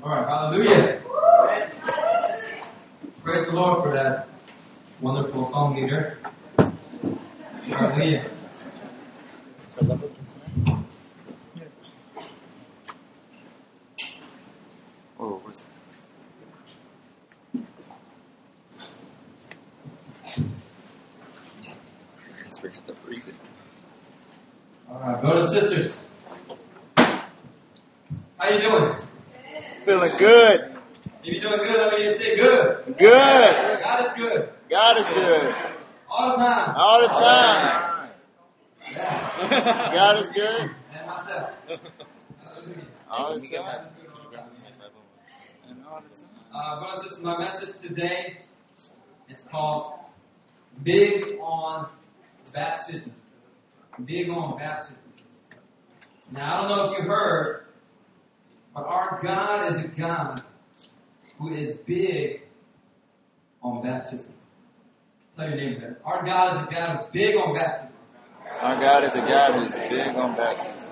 All right, hallelujah. Praise the Lord for that wonderful song leader. Hallelujah. Oh, what's that? Let's forget the breathing. All right, brothers and sisters. How you doing? Feeling good. If you're doing good, let me just say good. Good. God is good. God is good. All the time. All the time. Yeah. God is good. And myself. Hallelujah. All the God is time. good all the time. And all the time. Brothers and sisters, my message today, it's called Big on Baptism. Big on Baptism. Now, I don't know if you heard, but our God is a God who is big on baptism. Tell your neighbor that. Our God is a God who's big on baptism. Our God is a God who's big on baptism.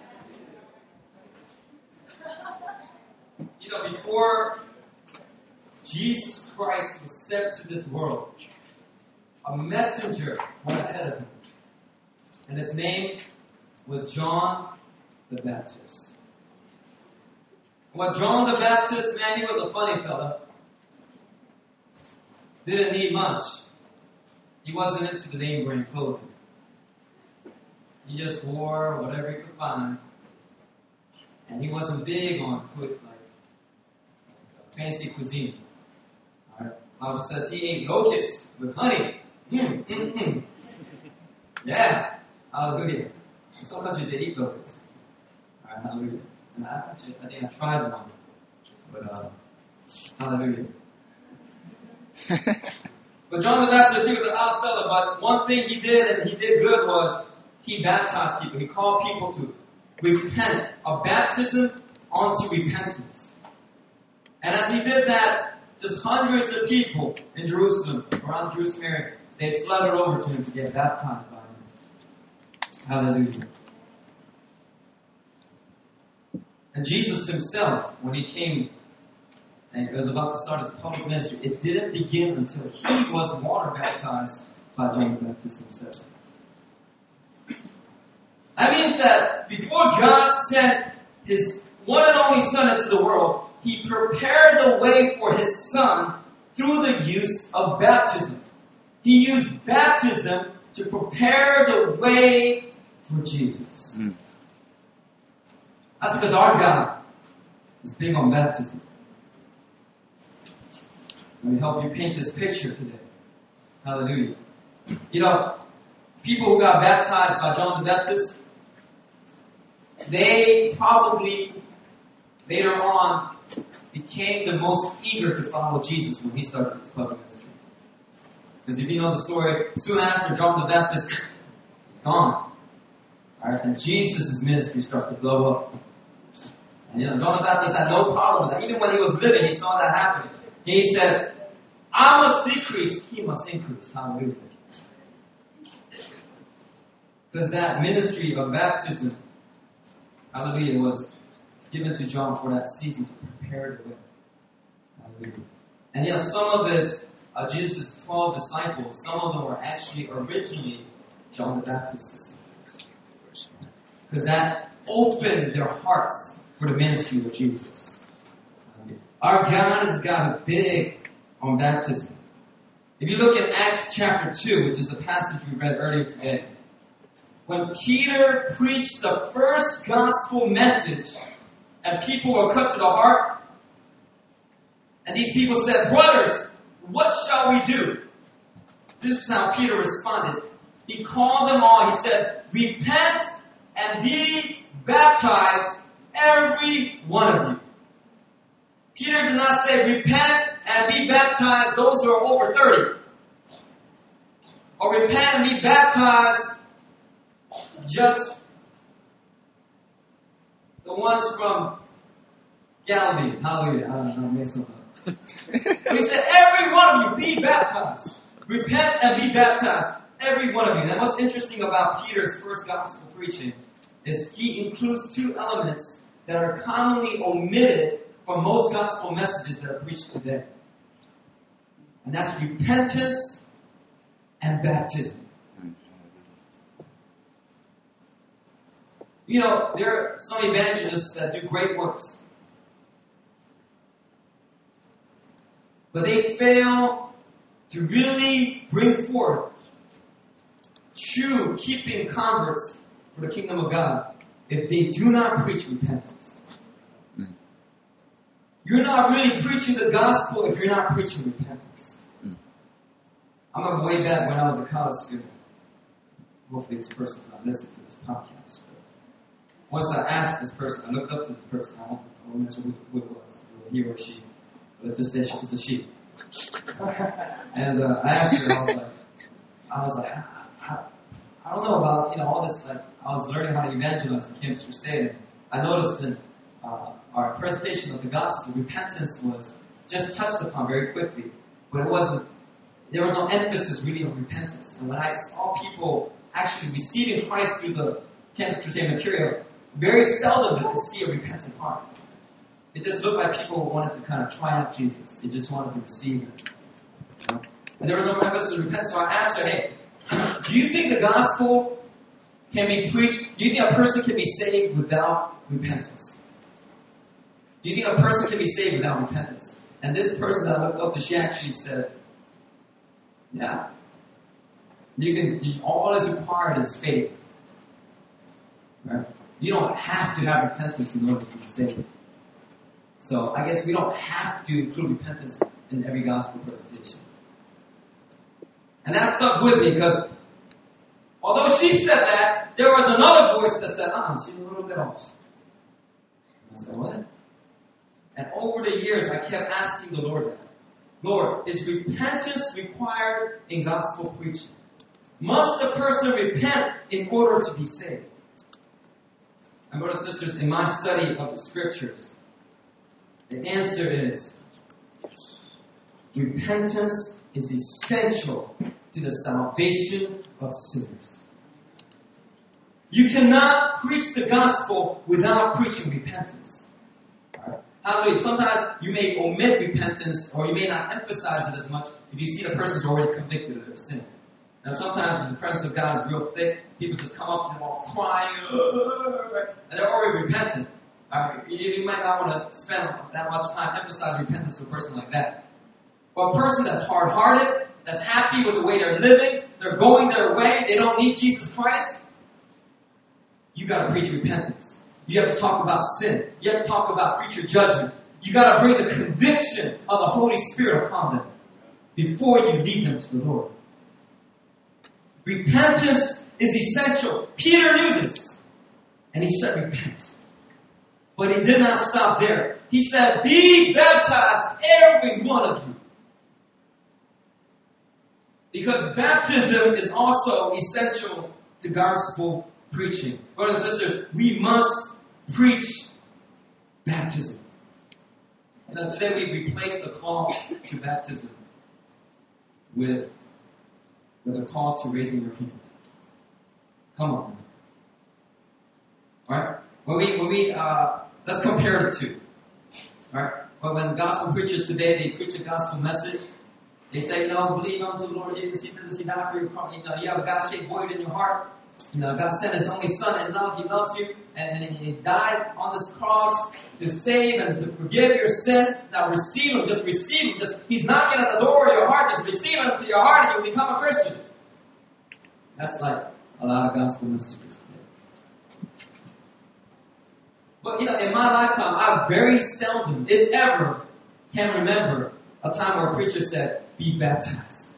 You know, before Jesus Christ was sent to this world, a messenger went ahead of him. And his name was John the Baptist. Well, John the Baptist, man, he was a funny fella. Didn't need much. He wasn't into the name brand clothing. He just wore whatever he could find. And he wasn't big on fancy cuisine. Alright. Bible says he ate locusts with honey. Yeah. Hallelujah. In some countries they eat locusts. Alright, hallelujah. And I think I tried one. But hallelujah. But John the Baptist, he was an odd fella, but one thing he did, and he did good, was he baptized people. He called people to repent. A baptism unto repentance. And as he did that, just hundreds of people in Jerusalem, around the Jerusalem area, they flooded over to him to get baptized by him. Hallelujah. And Jesus himself, when he came and was about to start his public ministry, it didn't begin until he was water baptized by John the Baptist himself. That means that before God sent his one and only Son into the world, he prepared the way for his Son through the use of baptism. He used baptism to prepare the way for Jesus. That's because our God is big on baptism. Let me help you paint this picture today. Hallelujah. You know, people who got baptized by John the Baptist, they probably later on became the most eager to follow Jesus when he started his public ministry. Because if you know the story, soon after John the Baptist is gone, right, and Jesus' ministry starts to blow up. And John the Baptist had no problem with that. Even when he was living, he saw that happening. He said, I must decrease, he must increase. Hallelujah. Because that ministry of baptism, hallelujah, was given to John for that season to prepare the way. Hallelujah. And yet some of this, Jesus' 12 disciples, some of them were actually originally John the Baptist's disciples. Because that opened their hearts for the ministry of Jesus. Our God is a God who's big on baptism. If you look at Acts chapter 2, which is the passage we read earlier today, when Peter preached the first gospel message and people were cut to the heart, and these people said, brothers, what shall we do? This is how Peter responded. He called them all. He said, repent and be baptized, every one of you. Peter did not say repent and be baptized those who are over 30. Or repent and be baptized just the ones from Galilee. Hallelujah. I don't know, make something up. But he said every one of you be baptized. Repent and be baptized. Every one of you. And what's interesting about Peter's first gospel preaching is he includes two elements that are commonly omitted for most gospel messages that are preached today. And that's repentance and baptism. You know, there are some evangelists that do great works. But they fail to really bring forth true keeping converts for the kingdom of God if they do not preach repentance. You're not really preaching the gospel if you're not preaching repentance. I remember way back when I was a college student. Hopefully this person's not listening to this podcast. But once I asked this person, I looked up to this person. I won't mention who it was, he or she. But let's just say it's a she. And I asked her, I was like, I don't know about, all this, I was learning how to evangelize in Campus Crusade. And I noticed in our presentation of the gospel, repentance was just touched upon very quickly. But there was no emphasis really on repentance. And when I saw people actually receiving Christ through the Campus Crusade material, very seldom did I see a repentant heart. It just looked like people wanted to kind of try out Jesus. They just wanted to receive him. And there was no emphasis on repentance. So I asked her, hey, do you think the gospel can be preached? Do you think a person can be saved without repentance? Do you think a person can be saved without repentance? And this person that I looked up to, she actually said, yeah. All is required is faith. Right? You don't have to have repentance in order to be saved. So I guess we don't have to include repentance in every gospel presentation. And that stuck with me because although she said that, there was another voice that said, she's a little bit off. And I said, what? And over the years, I kept asking the Lord that. Lord, is repentance required in gospel preaching? Must a person repent in order to be saved? And brothers and sisters, in my study of the scriptures, the answer is repentance is essential to the salvation of sinners. You cannot preach the gospel without preaching repentance. Right? Hallelujah. Sometimes you may omit repentance or you may not emphasize it as much if you see the person's already convicted of their sin. Now sometimes when the presence of God is real thick, people just come up to them all crying, and they're already repentant. You might not want to spend that much time emphasizing repentance to a person like that. But a person that's hard-hearted, that's happy with the way they're living, they're going their way, they don't need Jesus Christ, you got to preach repentance. You have to talk about sin. You have to talk about future judgment. You got to bring the conviction of the Holy Spirit upon them before you lead them to the Lord. Repentance is essential. Peter knew this. And he said, repent. But he did not stop there. He said, be baptized, every one of you. Because baptism is also essential to gospel preaching. Brothers and sisters, we must preach baptism. Now, today we replaced the call to baptism with a call to raising your hand. Come on. Alright? When we let's compare the two. Alright? But when gospel preachers today, they preach a gospel message, they say, believe unto the Lord Jesus, He did this, He died for your crime. You have a God-shaped void in your heart. God sent His only Son in love. He loves you. And He died on this cross to save and to forgive your sin. Now receive Him. Just receive Him. He's knocking at the door of your heart. Just receive Him to your heart and you'll become a Christian. That's like a lot of gospel messages today. But, in my lifetime, I very seldom, if ever, can remember a time where a preacher said, be baptized.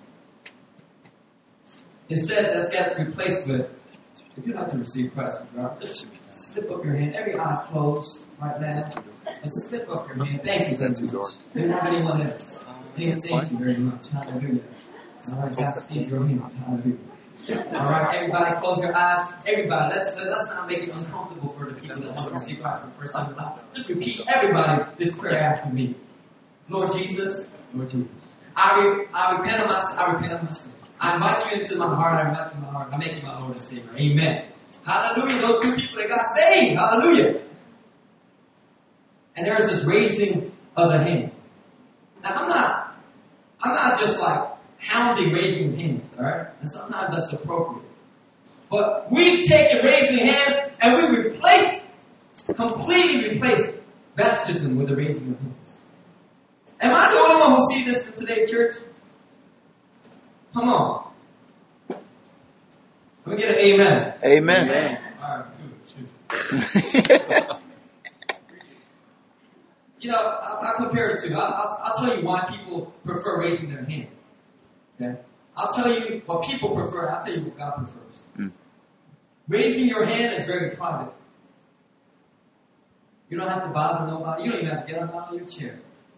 Instead, let's get replaced with, if you'd like to receive Christ, just slip up your hand. Every eye closed right now. Just slip up your hand. Thank you very much. Do you have anyone else? Thank you very much. Hallelujah. All right, God sees your hand. Hallelujah. All right, everybody, close your eyes. Everybody, let's not make it uncomfortable for the people that want to receive Christ for the first time in life. Just repeat, everybody, this prayer after me. Lord Jesus, I repent of my sin. I invite you into my heart. I make you my Lord and Savior. Amen. Hallelujah. Those two people that got saved. Hallelujah. And there's this raising of the hand. Now, I'm not just like hounding raising hands, all right? And sometimes that's appropriate. But we've taken raising hands and we completely replaced baptism with the raising of hands. Am I the only one who sees this in today's church? Come on. Let me get an amen. Amen. Amen. All right, shoot. You know, I'll compare it to. I'll tell you why people prefer raising their hand. Okay? I'll tell you what people prefer. I'll tell you what God prefers. Raising your hand is very private. You don't have to bother nobody. You don't even have to get up out of your chair.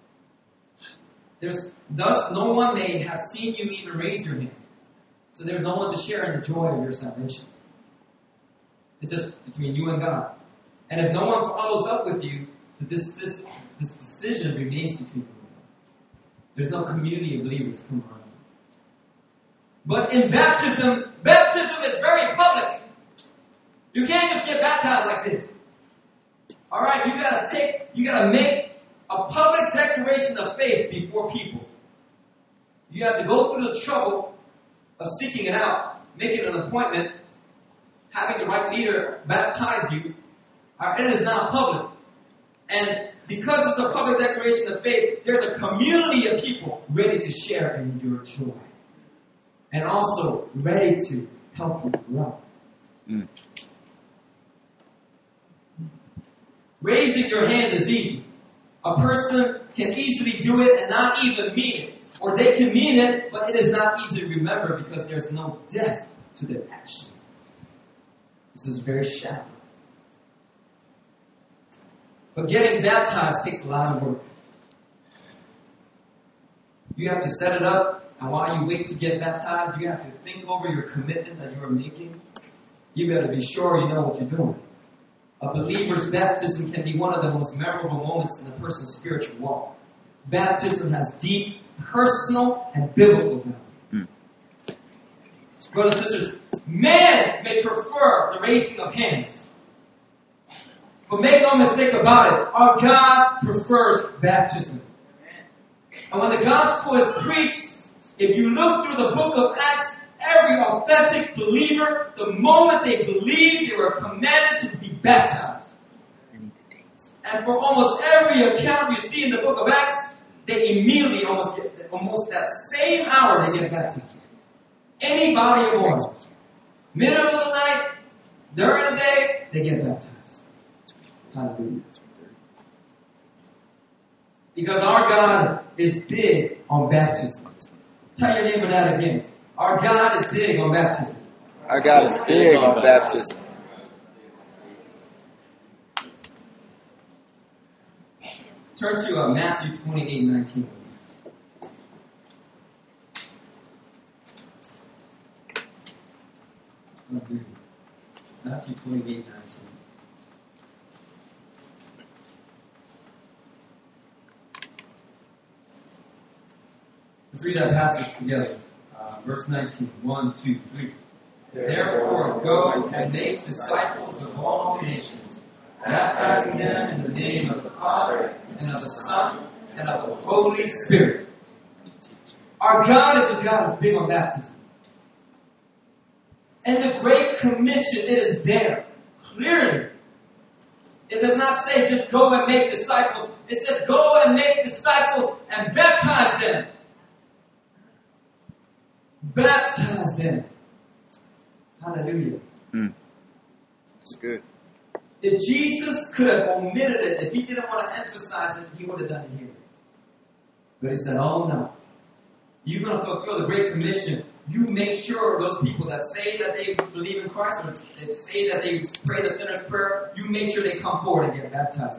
Thus, no one may have seen you even raise your hand. So there's no one to share in the joy of your salvation. It's just between you and God. And if no one follows up with you, this decision remains between you and God. There's no community of believers come around. But in baptism is very public. You can't just get baptized like this. Alright, you gotta make a public declaration of faith before people. You have to go through the trouble of seeking it out, making an appointment, having the right leader baptize you. It is not public. And because it's a public declaration of faith, there's a community of people ready to share in your joy. And also ready to help you grow. Raising your hand is easy. A person can easily do it and not even mean it. Or they can mean it, but it is not easy to remember because there's no depth to the action. This is very shallow. But getting baptized takes a lot of work. You have to set it up, and while you wait to get baptized, you have to think over your commitment that you are making. You better be sure you know what you're doing. A believer's baptism can be one of the most memorable moments in a person's spiritual walk. Baptism has deep personal and biblical value. Brothers and sisters, man may prefer the raising of hands. But make no mistake about it, our God prefers baptism. And when the gospel is preached, if you look through the book of Acts, every authentic believer, the moment they believed, they were commanded to be baptized. And for almost every account you see in the book of Acts, they immediately, almost that same hour, they get baptized. Anybody of water. Middle of the night, during the day, they get baptized. Hallelujah. Because our God is big on baptism. Tell your neighbor that again. Our God is big on baptism. Our God is big on baptism. Turn to Matthew 28:19. Matthew 28:19. Let's read that passage together. Verse 19. 1, 2, 3. Therefore, go and make disciples of all nations, baptizing them in the name of the Father, and of the Son, and of the Holy Spirit. Our God is a God who's big on baptism. And the Great Commission, it is there, clearly. It does not say just go and make disciples. It says go and make disciples and baptize them. Baptize them. Hallelujah. That's good. If Jesus could have omitted it, if he didn't want to emphasize it, he would have done it here. But he said, oh no. You're going to fulfill the Great Commission. You make sure those people that say that they believe in Christ, or that say that they pray the sinner's prayer, you make sure they come forward and get baptized.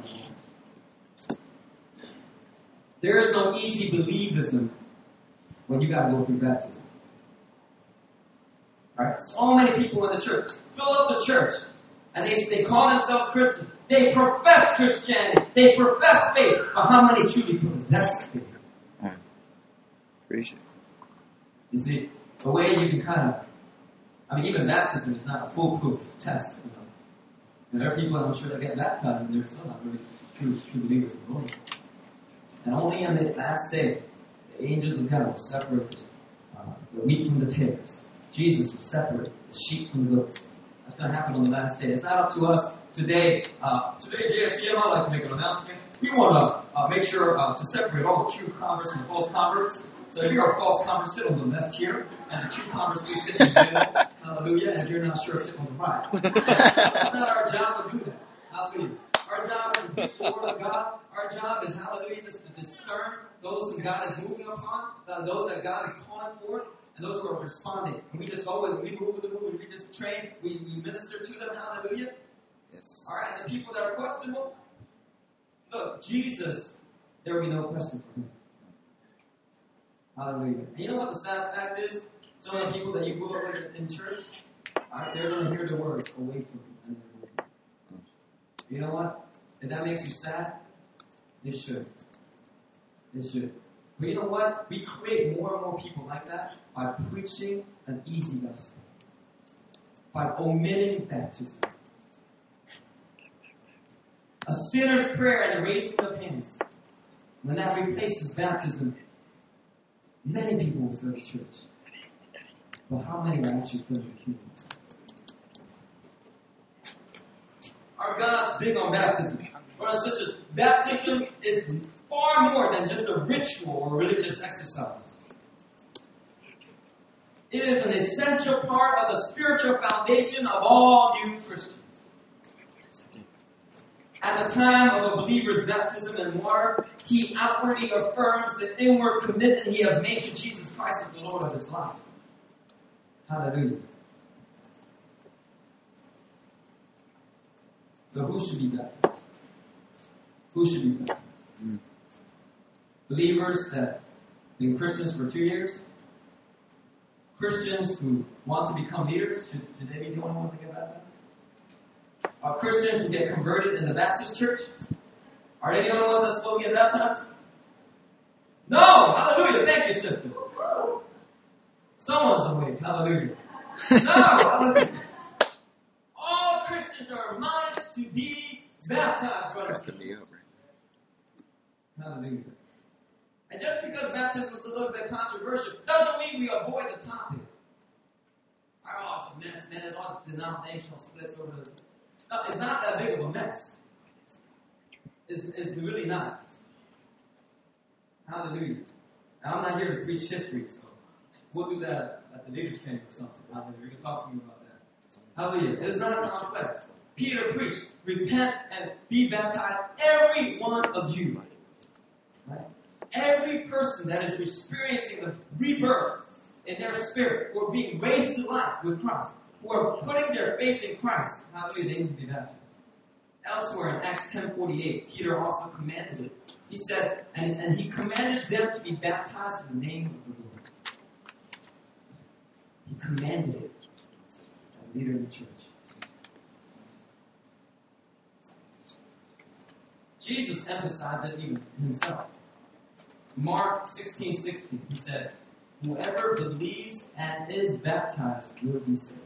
There is no easy believism when you got to go through baptism. Right? So many people in the church fill up the church, and they call themselves Christians. They profess Christianity. They profess faith. But how many truly possess faith? Appreciate it. You see, the way you can even baptism is not a foolproof test. And there are people, I'm sure, that get baptized and they're still not really true believers of the Lord. And only on the last day, the angels of God will separate the wheat from the tares. Jesus will separate the sheep from the goats. That's going to happen on the last day. It's not up to us today. Today, JSCM, I'd like to make an announcement. We want to make sure to separate all the true converts from false converts. So if you're a false convert, sit on the left here, and the true converts, please sit in the middle. Hallelujah. And if you're not sure, sit on the right. It's not our job to do that. Hallelujah. Our job is to preach the word of God. Our job is, hallelujah, just to discern those who God is moving upon, those that God is calling for, and those who are responding. And we just go with it. We move with the movement. We just train. We minister to them. Hallelujah. Yes. All right. And the people that are questionable, look, Jesus, there will be no question for him. Hallelujah. And you know what the sad fact is? Some of the people that you grew up with in church, they're going to hear the words away from you. You know what? If that makes you sad, it should. It should. But you know what? We create more and more people like that by preaching an easy gospel. By omitting baptism. A sinner's prayer and the raising of hands. When that replaces baptism, many people will fill the church. But how many will actually fill the kingdom? Our God's big on baptism. Brothers and sisters, baptism is far more than just a ritual or religious exercise. It is an essential part of the spiritual foundation of all new Christians. At the time of a believer's baptism in water, he outwardly affirms the inward commitment he has made to Jesus Christ as the Lord of his life. Hallelujah. So who should be baptized? Who should be baptized? Believers that have been Christians for 2 years? Christians who want to become leaders? Should they be the only ones that get baptized? Christians who get converted in the Baptist church? Are they the only ones that are supposed to get baptized? No! Hallelujah! Thank you, sister. Someone's awake. Hallelujah. No! Hallelujah. All Christians are admonished to be baptized, brothers and sisters. Hallelujah. And just because baptism is a little bit controversial doesn't mean we avoid the topic. Oh, it's a mess, man. There's all denominational splits over the... No, it's not that big of a mess. It's really not. Hallelujah. Now, I'm not here to preach history, so we'll do that at the leaders' training or something. Hallelujah. You can talk to me about that. Hallelujah. It's not complex. Peter preached, repent and be baptized, every one of you. Right? Every person that is experiencing the rebirth in their spirit or being raised to life with Christ, who are putting their faith in Christ, hallelujah, they need to be baptized. Elsewhere in Acts 10:48, Peter also commanded it. He said, and he commanded them to be baptized in the name of the Lord. He commanded it as a leader in the church. Jesus emphasized it even himself. Mark 16:16, he said, whoever believes and is baptized will be saved.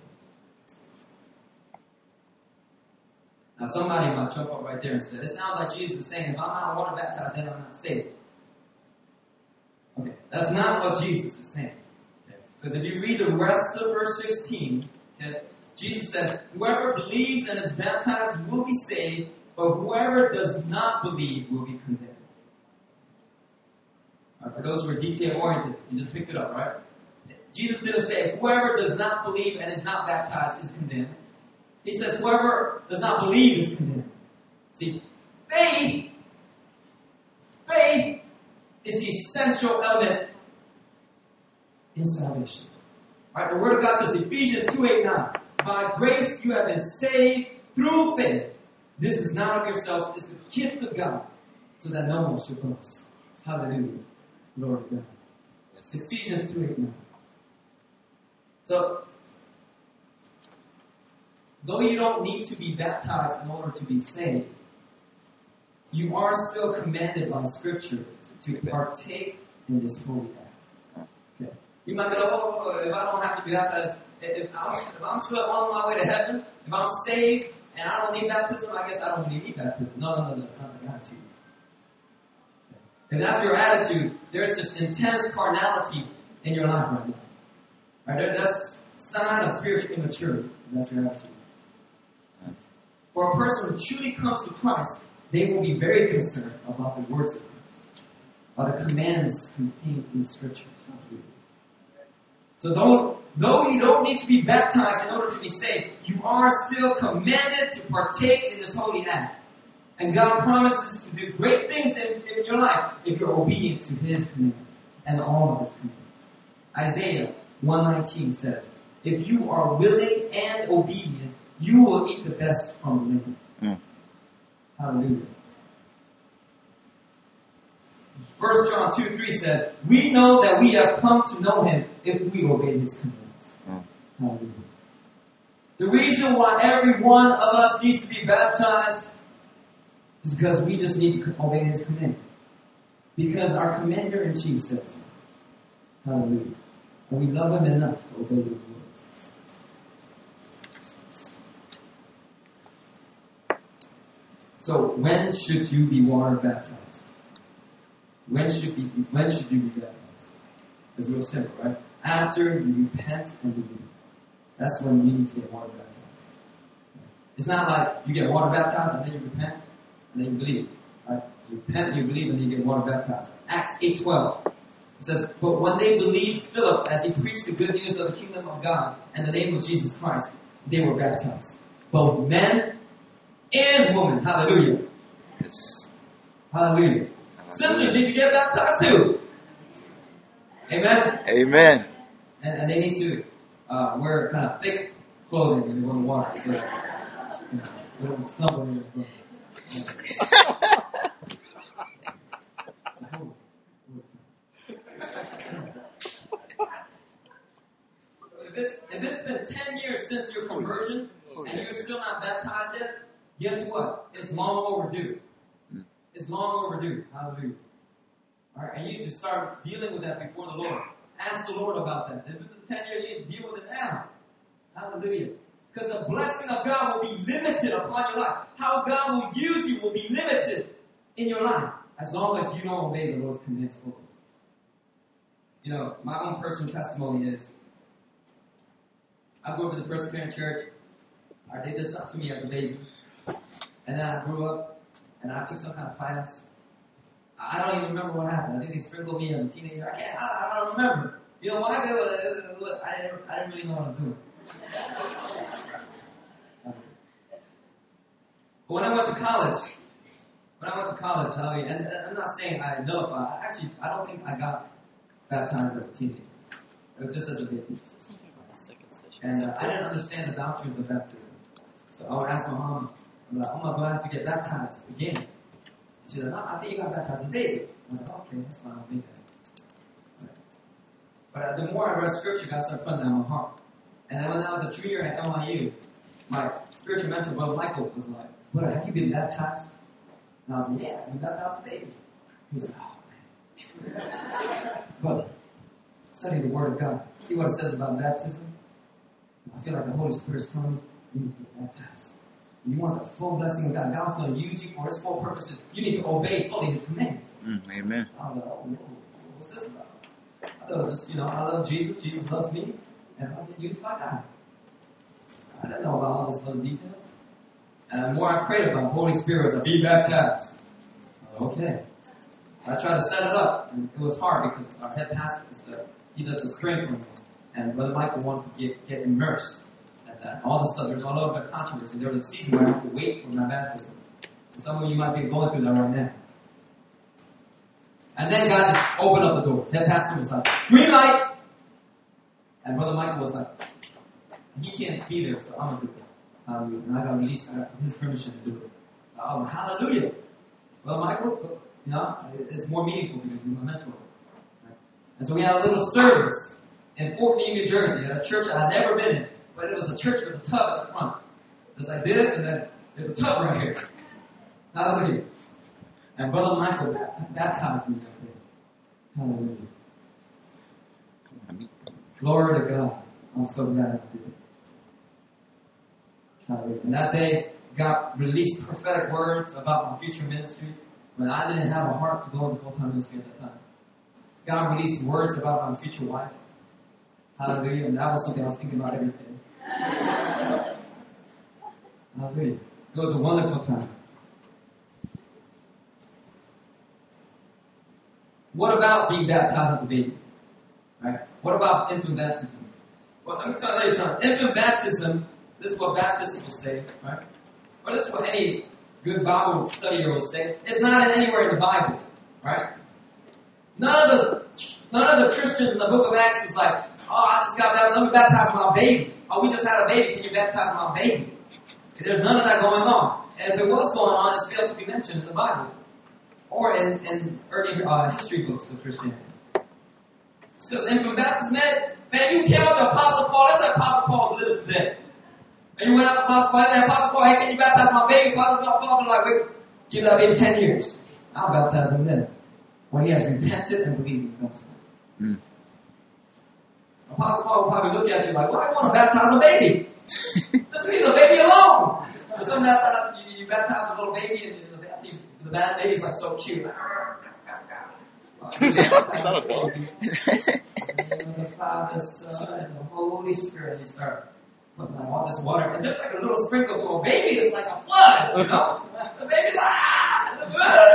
Now somebody might jump up right there and say, it sounds like Jesus is saying, if I'm not water baptized, then I'm not saved. Okay, that's not what Jesus is saying. Because if you read the rest of verse 16, Jesus says, whoever believes and is baptized will be saved, but whoever does not believe will be condemned. Right, for those who are detail-oriented, you just picked it up, right? Jesus didn't say, whoever does not believe and is not baptized is condemned. He says, whoever does not believe is condemned. See, faith is the essential element in salvation. Right? The Word of God says, Ephesians 2:8-9, by grace you have been saved through faith. This is not of yourselves, it's the gift of God, so that no one should boast. Hallelujah. Glory to God. Yes. Ephesians 2:8-9. So, though you don't need to be baptized in order to be saved, you are still commanded by Scripture to partake in this holy act. Okay. You might be like, if I don't have to be baptized, if I'm still on my way to heaven, if I'm saved and I don't need baptism, I guess I don't really need baptism. No, that's not the attitude. If that's your attitude, there's this intense carnality in your life right now. Right? That's a sign of spiritual immaturity. If that's your attitude. For a person who truly comes to Christ, they will be very concerned about the words of Christ, about the commands contained in the Scriptures. So though you don't need to be baptized in order to be saved, you are still commanded to partake in this holy act. And God promises to do great things in your life if you're obedient to His commands and all of His commands. Isaiah 1:19 says, if you are willing and obedient, you will eat the best from the land. Hallelujah. 1 John 2:3 says, we know that we have come to know Him if we obey His commands. Hallelujah. The reason why every one of us needs to be baptized is because we just need to obey His command. Because our Commander-in-Chief says so. Hallelujah. And we love Him enough to obey His words. So, when should you be water baptized? When should you be baptized? It's real simple, right? After you repent and believe. That's when you need to get water baptized. It's not like you get water baptized and then you repent and then you believe. Right? So you repent, you believe, and then you get water baptized. Acts 8:12. It says, but when they believed Philip as he preached the good news of the kingdom of God and the name of Jesus Christ, they were baptized. Both men and women. Hallelujah. Yes. Hallelujah. Sisters need to get baptized too. Amen? Amen. And they need to wear kind of thick clothing when they go to water so that they don't stumble in their clothes. If it's been 10 years since your conversion and you're still not baptized yet, guess what? It's long overdue. It's long overdue. Hallelujah. Alright, and you need to start dealing with that before the Lord. Ask the Lord about that. If it's 10 years, you need to deal with it now. Hallelujah. Because the blessing of God will be limited upon your life. How God will use you will be limited in your life as long as you don't obey the Lord's commands fully. You know, my own personal testimony is I grew up in the Presbyterian church. They did something to me as a baby. And then I grew up and I took some kind of class. I don't even remember what happened. I think they sprinkled me as a teenager. I don't remember. You know, when I did it, I didn't really know what I was doing. But when I went to college, and I'm not saying I nullified. Actually, I don't think I got baptized as a teenager. It was just as a baby. And I didn't understand the doctrines of baptism. So I would ask my mom, I'm like, oh my God, I have to get baptized again. She said, no, I think you got baptized as a baby. I was like, okay, that's fine, I'll make that. Right. But the more I read scripture, God started putting that in my heart. And then when I was a junior at NYU, my spiritual mentor, Brother Michael, was like, brother, have you been baptized? And I was like, yeah, I've been baptized as a baby. He was like, oh man. Brother, study the Word of God. See what it says about baptism? I feel like the Holy Spirit is telling me you need to get baptized. You want the full blessing of God. God's going to use you for His full purposes. You need to obey fully His commands. Amen. So I was like, oh, what's this about? I thought it was just, I love Jesus. Jesus loves me. And I'll get used by God. I didn't know about all these little details. And the more I prayed about it, the Holy Spirit was like, be baptized. Okay. So I tried to set it up. And it was hard because our head pastor and stuff, he does the sprinkling. And Brother Michael wanted to get immersed. And all this stuff, there's all over the controversy. There was a season where I had to wait for my baptism. And some of you might be going through that right now. And then God just opened up the doors. Head pastor was like, green light! And Brother Michael was like, he can't be there, so I'm going to do it. Hallelujah. And I got released. I got his permission to do it. So, hallelujah. Brother Michael, it's more meaningful because he's my mentor. Right? And so we had a little service in Fort Meade, New Jersey, at a church I had never been in. But it was a church with a tub at the front. It was like this, and then there's a tub right here. Hallelujah. And Brother Michael baptized me that day. Hallelujah. Glory to God. I'm so glad I did it. Hallelujah. And that day, God released prophetic words about my future ministry when I didn't have a heart to go into full-time ministry at that time. God released words about my future wife. Hallelujah. And that was something I was thinking about every day. Hallelujah. It was a wonderful time. What about being baptized as a baby? Right? What about infant baptism? Well, let me tell you something. Infant baptism, this is what Baptists will say, right? Or this is what any good Bible studier will say. It's not anywhere in the Bible, right? None of the Christians in the book of Acts was like, oh, I just got baptized, let me baptize my baby. Oh, we just had a baby, can you baptize my baby? There's none of that going on. And if it was going on, it's failed to be mentioned in the Bible. Or in early history books of Christianity. It's just infant baptism, man, you came up to Apostle Paul, that's how Apostle Paul's living today. And you went up to Apostle Paul, and Apostle Paul, hey, can you baptize my baby? Apostle Paul, like, wait, give that baby 10 years. I'll baptize him then. When he has repented and believed in the gospel. Apostle Paul will probably look at you like, well, I want to baptize a baby. Just leave the baby alone. But some you baptize a little baby and the bad baby's like so cute. Like, in the name of the Father, Son, and the Holy Spirit, you start putting like all this water, and just like a little sprinkle to a baby is like a flood, you know? The baby's like,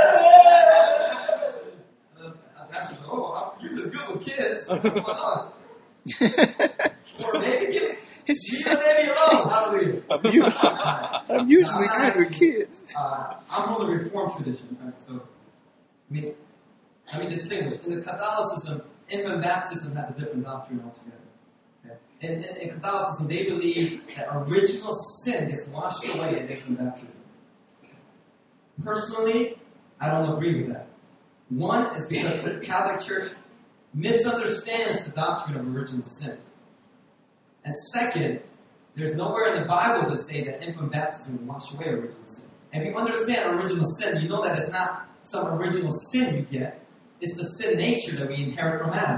the pastor's like, oh, I'm usually good with kids. What's going on? Or baby, leave the baby alone. Hallelujah. I'm usually good with kids. I'm from the Reformed tradition, right? So, I mean, distinguish. In the Catholicism, infant baptism has a different doctrine altogether. Okay? In Catholicism, they believe that original sin gets washed away in infant baptism. Personally, I don't agree with that. One is because the Catholic Church misunderstands the doctrine of original sin. And second, there's nowhere in the Bible to say that infant baptism will wash away original sin. And if you understand original sin, you know that it's not some original sin you get. It's the sin nature that we inherit from Adam.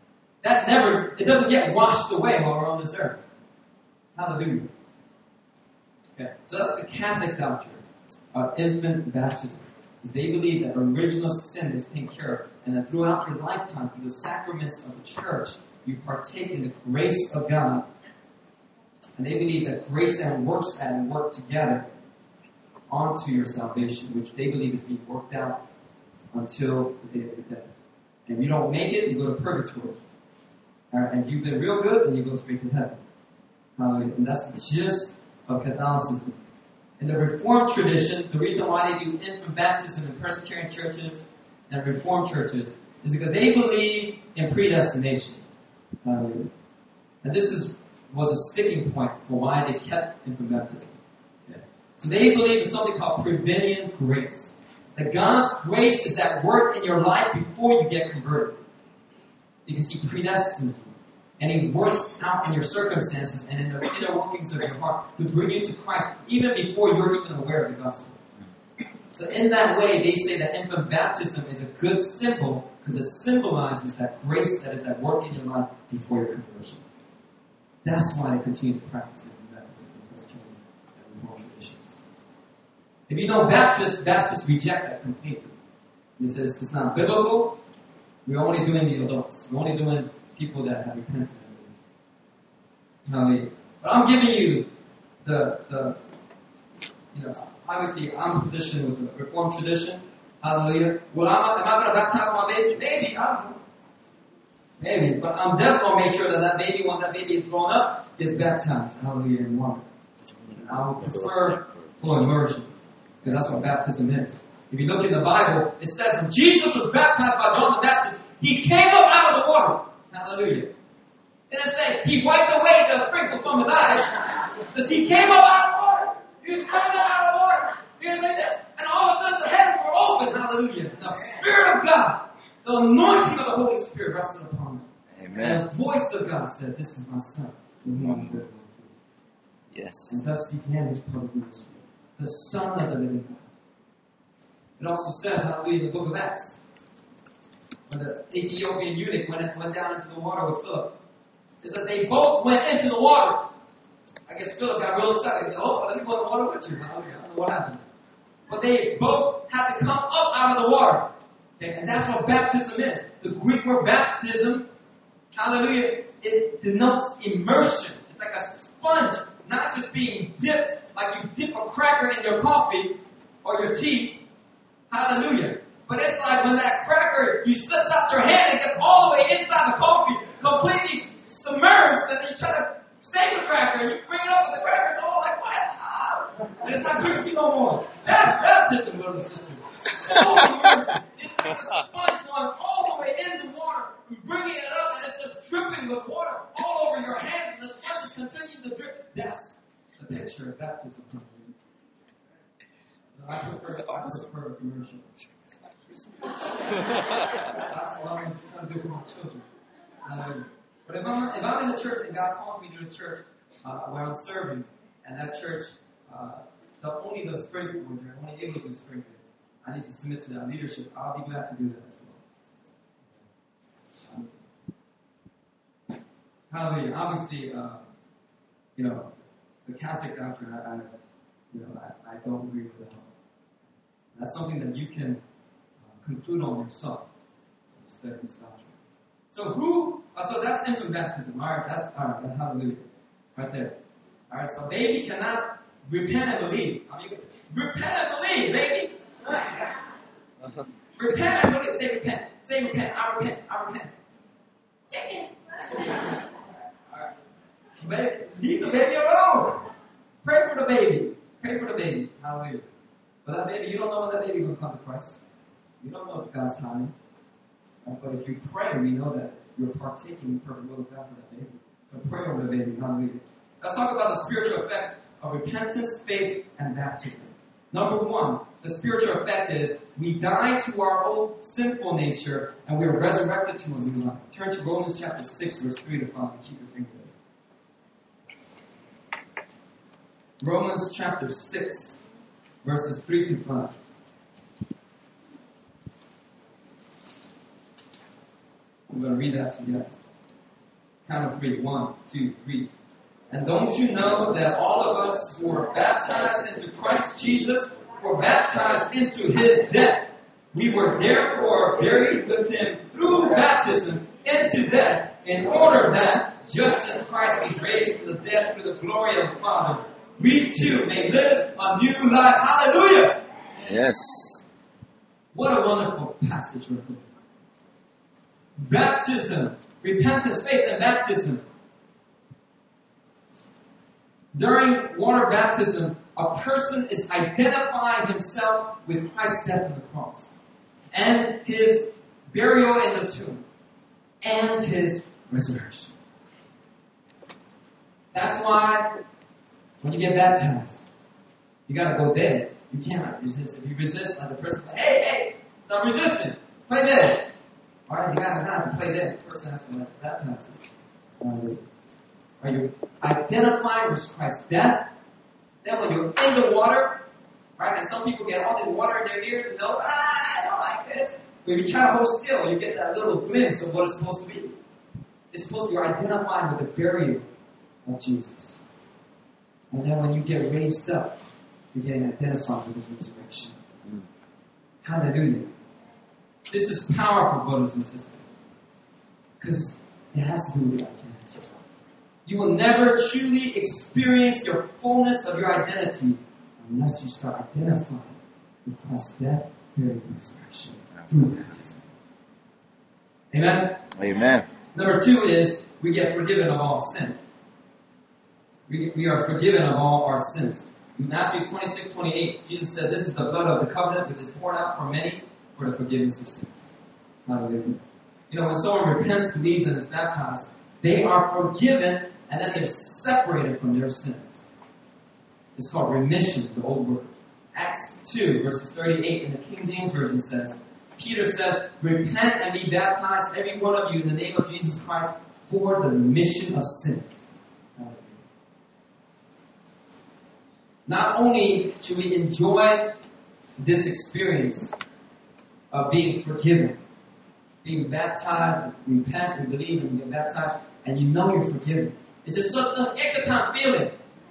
It doesn't get washed away while we're on this earth. Hallelujah. Okay, so that's the Catholic doctrine of infant baptism. Because they believe that original sin is taken care of, and that throughout your lifetime, through the sacraments of the church, you partake in the grace of God. And they believe that grace and works and work together onto your salvation, which they believe is being worked out until the day of your death. And if you don't make it, you go to purgatory. Right? And if you've been real good, then you go straight to heaven. And that's the gist of Catholicism. In the Reformed tradition, the reason why they do infant baptism in Presbyterian churches and Reformed churches is because they believe in predestination. And this was a sticking point for why they kept infant baptism. Okay. So they believe in something called prevenient grace. That God's grace is at work in your life before you get converted. Because He predestines you. And He works out in your circumstances and in the inner workings of your heart to bring you to Christ even before you're even aware of the gospel. So in that way, they say that infant baptism is a good symbol because it symbolizes that grace that is at work in your life before your conversion. That's why they continue to practice infant baptism in Presbyterian and Reformed traditions. If you know Baptists reject that completely. They say it's not biblical. We're only doing the adults. We're only doing people that have repented. But I'm giving you obviously I'm positioned with the Reformed tradition. Hallelujah. Well, am I going to baptize my baby? Maybe. I don't know. Maybe. But I'm definitely going to make sure that baby, when that baby is grown up, gets baptized. Hallelujah. In water. I would prefer full immersion. Because that's what baptism is. If you look in the Bible, it says when Jesus was baptized by John the Baptist, He came up out of the water. Hallelujah. And it says He wiped away the sprinkles from His eyes. It says He came up out of the water. He was coming up out of the water. He was like this. And all of a sudden the heavens were open. Hallelujah. And the Spirit of God, the anointing of the Holy Spirit rested upon Him. Amen. And the voice of God said, "This is my Son, with whom I'm well pleased." Yes. And thus began His public ministry. The Son of the living God. It also says, hallelujah, in the book of Acts, when the Ethiopian eunuch went down into the water with Philip, it says they both went into the water. I guess Philip got real excited. Oh, let me go in the water with you. Hallelujah. I don't know what happened. But they both had to come up out of the water. Okay? And that's what baptism is. The Greek word baptism, hallelujah, it denotes immersion. It's like a sponge, not just being dipped like you dip a cracker in your coffee or your tea. Hallelujah. But it's like when that cracker, you slips out your hand and gets all the way inside the coffee, completely submerged, and then you try to save the cracker, and you bring it up with the crackers, all like, what? Ah! And it's not crispy no more. That's baptism, brothers and sisters. Total immersion. It's like a sponge going all the way in the water, and bringing it up, and it's just dripping with water all over your hands, and the sponge is continuing to drip. That's the picture of baptism. I prefer immersion. That's what I'm trying to do for my children. But if I'm in a church and God calls me to a church where I'm serving, and that church, only the spring people are there, only able to do spring people, I need to submit to that leadership. I'll be glad to do that as well. Hallelujah. Obviously, the Catholic doctrine, I don't agree with that. That's something that you can conclude on yourself as you study this doctrine. So that's infant baptism. All right, that's hallelujah. Right there. All right, so baby cannot repent and believe. Repent and believe, baby. Repent and believe. Say repent. Say repent. I repent. Chicken. All right. Baby, leave the baby alone. Pray for the baby. Hallelujah. But that baby, you don't know when that baby will come to Christ. You don't know God's timing. Right? But if you pray, we know that you're partaking in the perfect will of God for that baby. So pray over the baby. Hallelujah. Let's talk about the spiritual effects of repentance, faith, and baptism. Number one, the spiritual effect is we die to our old sinful nature and we are resurrected to a new life. Turn to Romans chapter 6, verse 3 to 5. Keep your finger there. Romans chapter 6, verses 3 to 5. I'm going to read that together. Count of 3. 1, 2, 3. And don't you know that all of us who were baptized into Christ Jesus were baptized into His death? We were therefore buried with Him through baptism into death, in order that, just as Christ was raised from the dead through the glory of the Father, we too may live a new life. Hallelujah! Yes. What a wonderful passage we're reading. Baptism, repentance, faith, and baptism. During water baptism, a person is identifying himself with Christ's death on the cross, and His burial in the tomb, and His resurrection. That's why when you get baptized, you gotta go dead. You cannot resist. If you resist, like the person, like, hey, stop resisting. Play dead. All right, you gotta play dead. The person has to get baptized. Are you identifying with Christ's death? Then when you're in the water, right? And some people get all the water in their ears and go, I don't like this. But if you try to hold still, you get that little glimpse of what it's supposed to be. It's supposed to be identifying with the burial of Jesus. And then when you get raised up, you're getting identified with His resurrection. Hallelujah. This is powerful, brothers and sisters. Because it has to do with identity. You will never truly experience your fullness of your identity unless you start identifying with Christ's death, burial, and resurrection through baptism. Amen? Amen. Number 2 is we get forgiven of all sin. We are forgiven of all our sins. In Matthew 26:28, Jesus said, "This is the blood of the covenant which is poured out for many for the forgiveness of sins." Hallelujah. When someone repents, believes, and is baptized, they are forgiven, and then they're separated from their sins. It's called remission, the old word. Acts 2, verses 38 in the King James Version says, Peter says, "Repent and be baptized, every one of you, in the name of Jesus Christ, for the remission of sins." Not only should we enjoy this experience of being forgiven, being baptized, repent and believe and get baptized, and you know you're forgiven. It's just such an exciting feeling.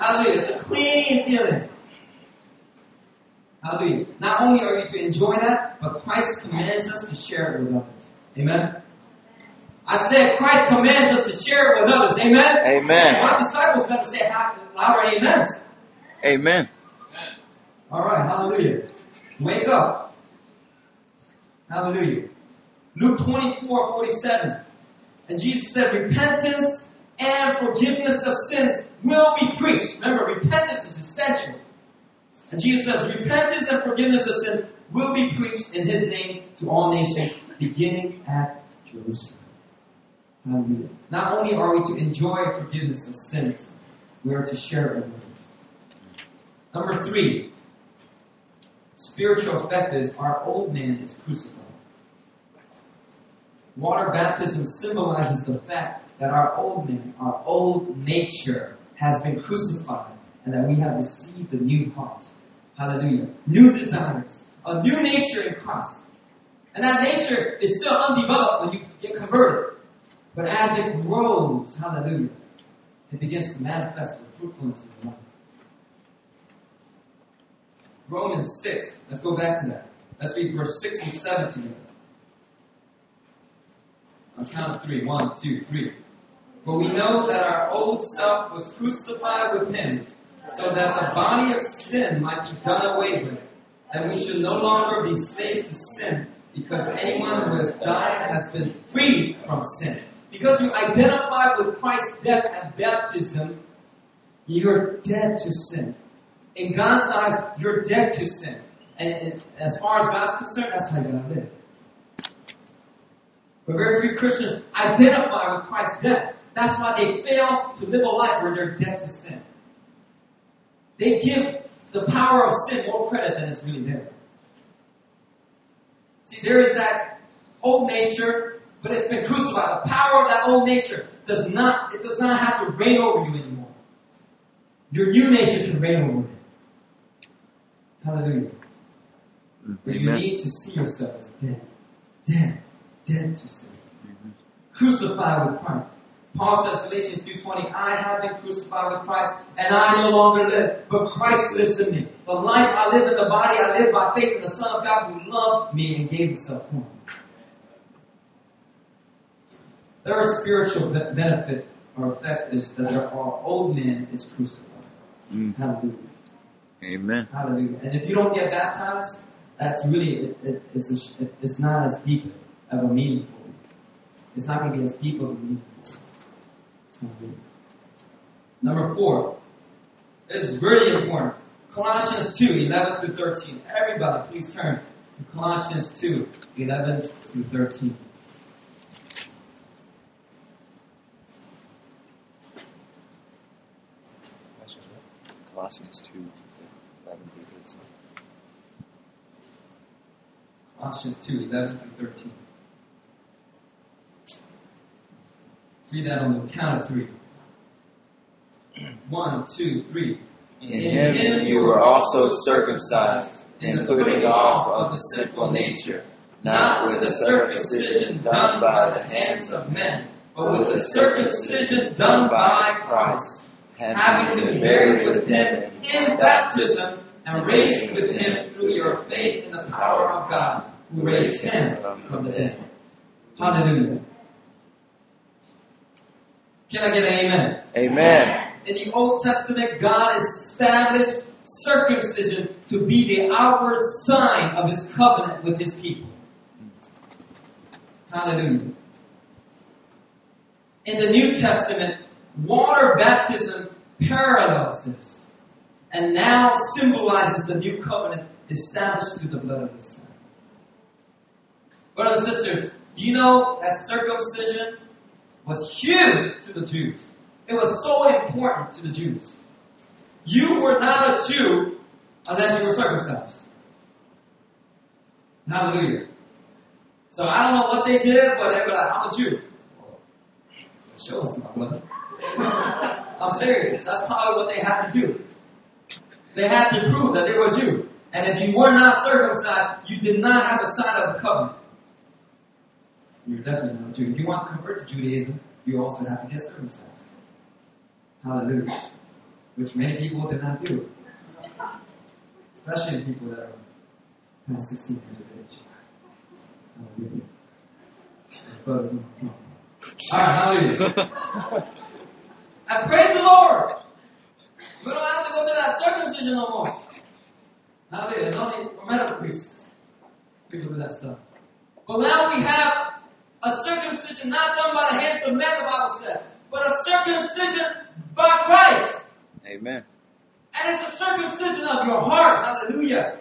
Hallelujah. It's a clean feeling. Hallelujah. Not only are you to enjoy that, but Christ commands us to share it with others. Amen. I said Christ commands us to share it with others. Amen. Amen. My disciples better say louder amens. Amen. All right. Hallelujah. Wake up. Hallelujah. Luke 24:47. And Jesus said, repentance and forgiveness of sins will be preached. Remember, repentance is essential. And Jesus says, repentance and forgiveness of sins will be preached in His name to all nations, beginning at Jerusalem. Hallelujah. Not only are we to enjoy forgiveness of sins, we are to share it with others. Number 3, spiritual effect is our old man is crucified. Water baptism symbolizes the fact that our old man, our old nature, has been crucified and that we have received a new heart. Hallelujah. New desires. A new nature in Christ. And that nature is still undeveloped when you get converted. But as it grows, hallelujah, it begins to manifest the fruitfulness of life. Romans 6. Let's go back to that. Let's read verse 6 and 7 together. On count of 3. 1, 2, 3. For we know that our old self was crucified with Him, so that the body of sin might be done away with, that we should no longer be slaves to sin, because anyone who has died has been freed from sin. Because you identify with Christ's death at baptism, you're dead to sin. In God's eyes, you're dead to sin. And as far as God's concerned, that's how you're going to live. But very few Christians identify with Christ's death. That's why they fail to live a life where they're dead to sin. They give the power of sin more credit than it's really there. See, there is that old nature, but it's been crucified. The power of that old nature does not have to reign over you anymore. Your new nature can reign over it. Hallelujah. But you need to see yourself as dead to sin. Crucified with Christ. Paul says, Galatians 2:20, I have been crucified with Christ, and I no longer live, but Christ lives in me. The life I live in the body, I live by faith in the Son of God who loved me and gave Himself for me. Third spiritual benefit or effect is that our old man is crucified. Hallelujah. Amen. Hallelujah. And if you don't get baptized, that's really, it's not as deep of a meaning for you. It's not going to be as deep of a meaning for you. Hallelujah. Number 4. This is really important. Colossians 2:11 through 13. Everybody, please turn to Colossians 2:11 through 13. Colossians 2:11 through 13. Colossians 2:11 through 13. Let's read that on the count of 3. 1, 2, 3. In Him you were also circumcised, in the putting off of the sinful nature, not with the circumcision done by the hands of men, but with the circumcision done by Christ, having been buried with Him in baptism, and raised with Him through your faith in the power of God, who raised Him from the dead. Hallelujah. Can I get an amen? Amen. In the Old Testament, God established circumcision to be the outward sign of His covenant with His people. Hallelujah. In the New Testament, water baptism parallels this and now symbolizes the new covenant established through the blood of His Son. Brothers and sisters, do you know that circumcision was huge to the Jews? It was so important to the Jews. You were not a Jew unless you were circumcised. Hallelujah. So I don't know what they did, but they were like, I'm a Jew. Show us my blood. I'm serious. That's probably what they had to do. They had to prove that they were a Jew. And if you were not circumcised, you did not have the sign of the covenant. You're definitely not a Jew. If you want to convert to Judaism, you also have to get circumcised. Hallelujah. which many people did not do. Especially people that are past 16 years of age. Hallelujah. Alright, hallelujah. And praise the Lord! We don't have to go through that circumcision no more. Hallelujah. There's only medical priests who do that stuff. But now we have a circumcision not done by the hands of men, the Bible says, but a circumcision by Christ. Amen. And it's a circumcision of your heart. Hallelujah.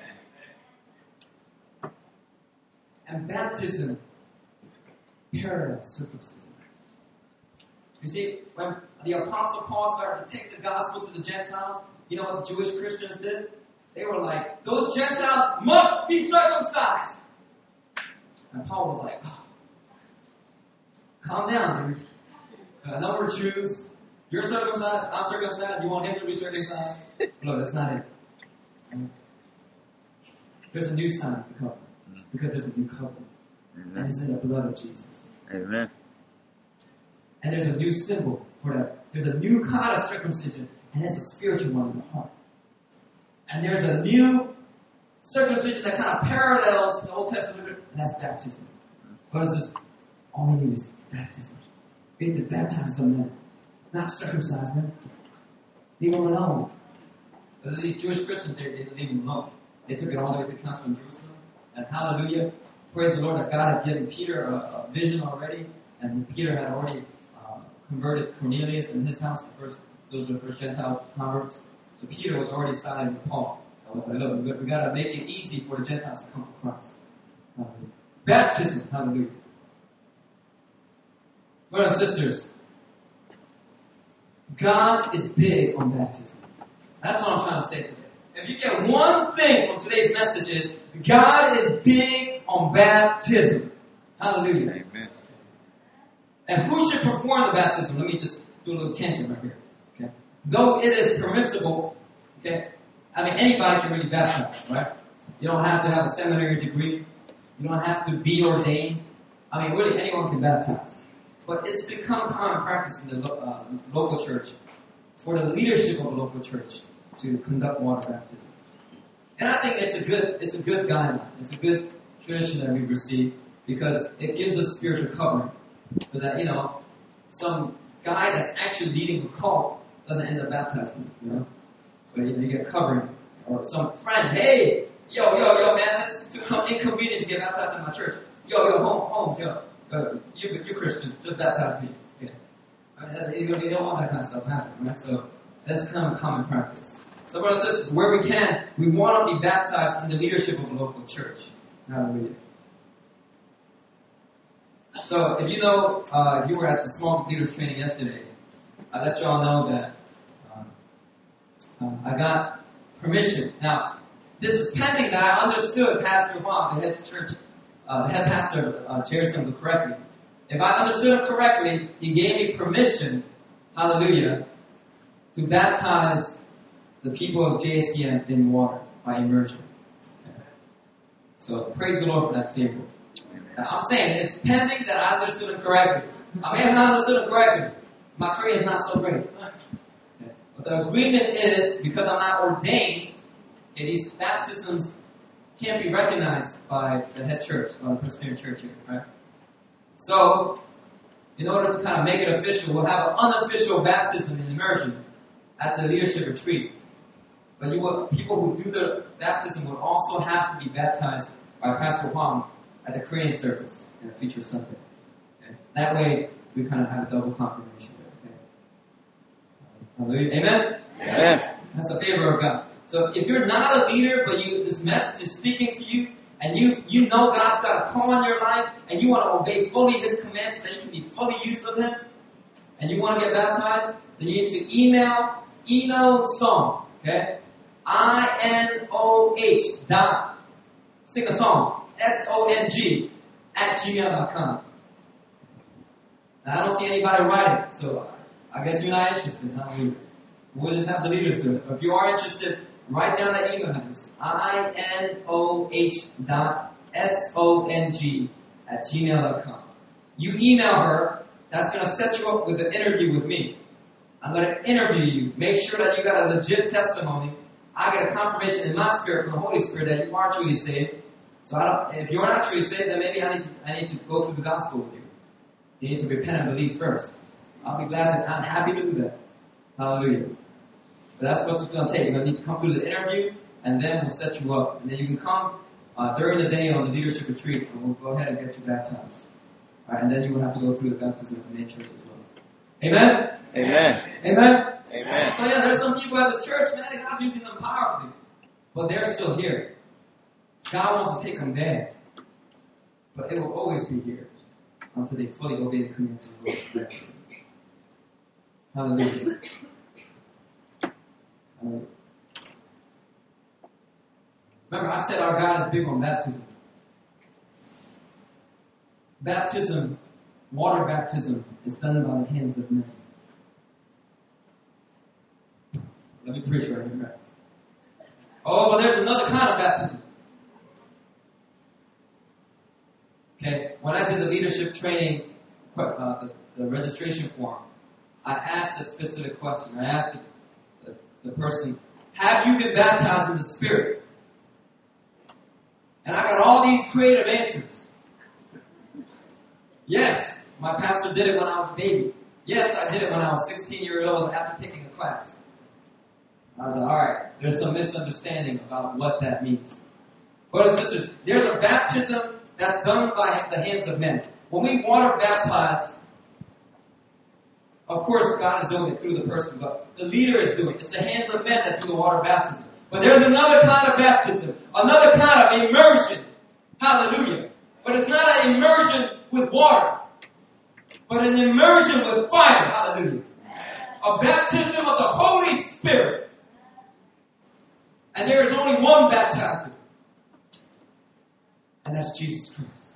And baptism parallels circumcision. You see, when the Apostle Paul started to take the gospel to the Gentiles, you know what the Jewish Christians did? They were like, those Gentiles must be circumcised. And Paul was like, oh, calm down, dude. No, we're Jews. You're circumcised, I'm circumcised, you want him to be circumcised? Look, that's not it. There's a new sign of the covenant. Because there's a new covenant. And it's in the blood of Jesus. Amen. And there's a new symbol for that. There's a new kind of circumcision, and it's a spiritual one in the heart. And there's a new circumcision that kind of parallels the Old Testament, and that's baptism. What is this? All we need is baptism. We need to baptize them then, not circumcise them. Leave them alone. But these Jewish Christians, they didn't leave them alone. They took it all the way to the council in Jerusalem. And hallelujah, praise the Lord that God had given Peter a vision already, and Peter had already converted Cornelius in his house. Those were the first Gentile converts. So Peter was already siding with Paul. I was like, look, we got to make it easy for the Gentiles to come to Christ. Hallelujah. Baptism, hallelujah. Brothers and sisters, God is big on baptism. That's what I'm trying to say today. If you get one thing from today's message is, God is big on baptism. Hallelujah. Amen. And who should perform the baptism? Let me just do a little tangent right here. Okay. Though it is permissible, okay, I mean anybody can really baptize, right? You don't have to have a seminary degree. You don't have to be ordained. I mean, really anyone can baptize. But it's become common practice in the local church for the leadership of a local church to conduct water baptism. And I think it's a good guideline. It's a good tradition that we've received because it gives us spiritual covering. So that, some guy that's actually leading a cult doesn't end up baptizing you, But you get covering. Or some friend, hey, yo, man, that's too inconvenient to get baptized in my church. Yo, Holmes, you Christian, just baptize me. Yeah. I mean, you don't want that kind of stuff happening, right? So that's kind of common practice. So brothers and sisters, where we can, we want to be baptized in the leadership of a local church. Hallelujah. So, if you know, if you were at the small leaders training yesterday, I let y'all know that I got permission. Now, this is pending that I understood Pastor Juan, the head pastor of Jerry Assembly correctly. If I understood him correctly, he gave me permission, hallelujah, to baptize the people of JCM in water by immersion. Okay. So, praise the Lord for that favor. Now, I'm saying it's pending that I understood it correctly. I may have not understood it correctly. My Korean is not so great. Okay. But the agreement is, because I'm not ordained, these baptisms can't be recognized by the head church, by the Presbyterian church here, right? So, in order to kind of make it official, we'll have an unofficial baptism in immersion at the leadership retreat. But people who do the baptism will also have to be baptized by Pastor Huang at the Korean service in a future Sunday. Okay? That way, we kind of have a double confirmation there. Okay? Amen? Amen. That's a favor of God. So if you're not a leader, but this message is speaking to you, and you know God's got a call on your life, and you want to obey fully His commands so that you can be fully used of Him, and you want to get baptized, then you need to email Song, okay? INOH dot, sing a song, SONG @gmail.com. Now, I don't see anybody writing, so I guess you're not interested. We'll just have the leaders do it. But if you are interested, write down that email address, INOH.SONG @gmail.com. You email her, that's going to set you up with an interview with me. I'm going to interview you. Make sure that you got a legit testimony. I get a confirmation in my spirit from the Holy Spirit that you are truly saved. So if you're not truly saved, then maybe I need to go through the gospel with you. You need to repent and believe first. I'm happy to do that. Hallelujah. But that's what it's going to take. You're going to need to come through the interview, and then we'll set you up. And then you can come during the day on the leadership retreat, and we'll go ahead and get you baptized. All right, and then you will have to go through the baptism of the main church as well. Amen? Amen. Amen? Amen. So yeah, there's some people at this church, man, God's using them powerfully. But they're still here. God wants to take them there. But it will always be here until they fully obey the commands of the Lord. Hallelujah. Hallelujah. Remember, I said our God is big on baptism. Baptism, water baptism, is done by the hands of men. Let me preach right here. Oh, but there's another kind of baptism. Okay, when I did the leadership training, the registration form, I asked a specific question. I asked the person, have you been baptized in the Spirit? And I got all these creative answers. Yes, my pastor did it when I was a baby. Yes, I did it when I was 16 years old after taking a class. I was like, all right, there's some misunderstanding about what that means. Brothers and sisters, there's a baptism that's done by the hands of men. When we water baptize, of course God is doing it through the person, but the leader is doing it. It's the hands of men that do the water baptism. But there's another kind of baptism, another kind of immersion. Hallelujah. But it's not an immersion with water, but an immersion with fire. Hallelujah. A baptism of the Holy Spirit. And there is only one baptizer. And that's Jesus Christ.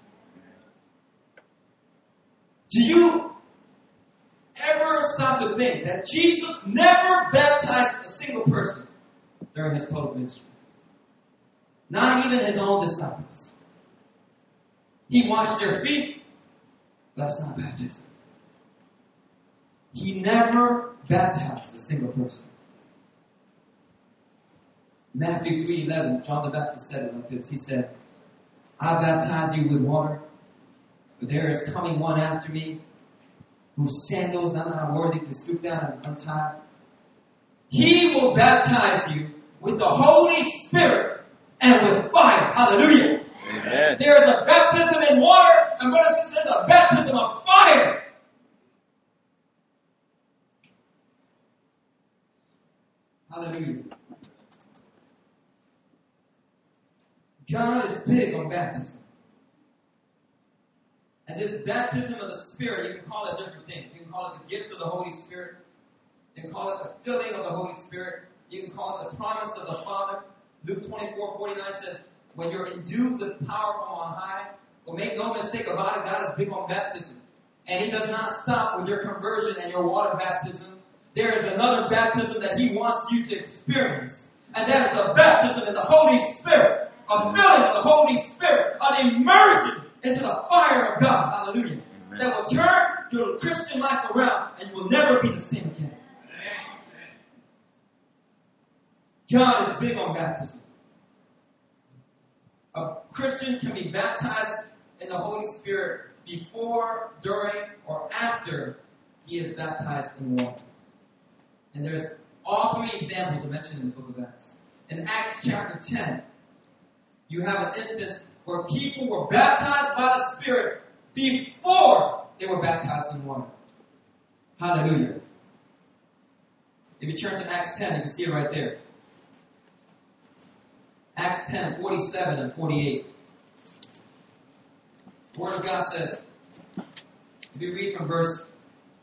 Do you ever stop to think that Jesus never baptized a single person during his public ministry? Not even his own disciples. He washed their feet. That's not baptism. He never baptized a single person. Matthew 3:11, John the Baptist said it like this. He said, I baptize you with water, but there is coming one after me, whose sandals I'm not worthy to stoop down and untie. He will baptize you with the Holy Spirit and with fire. Hallelujah. Amen. There is a baptism in water, and brothers and sisters, a baptism of fire. Hallelujah. God is big on baptism. And this baptism of the Spirit, you can call it different things. You can call it the gift of the Holy Spirit. You can call it the filling of the Holy Spirit. You can call it the promise of the Father. Luke 24:49 says, when you're endued with power from on high, well, make no mistake about it, God is big on baptism. And He does not stop with your conversion and your water baptism. There is another baptism that He wants you to experience. And that is a baptism in the Holy Spirit. A filling of the Holy Spirit, an immersion into the fire of God, hallelujah, Amen. That will turn your Christian life around and you will never be the same again. God is big on baptism. A Christian can be baptized in the Holy Spirit before, during, or after he is baptized in water. And there's all three examples are mentioned in the book of Acts. In Acts chapter 10, you have an instance where people were baptized by the Spirit before they were baptized in water. Hallelujah. If you turn to Acts 10, you can see it right there. Acts 10, 47 and 48. The Word of God says, if you read from verse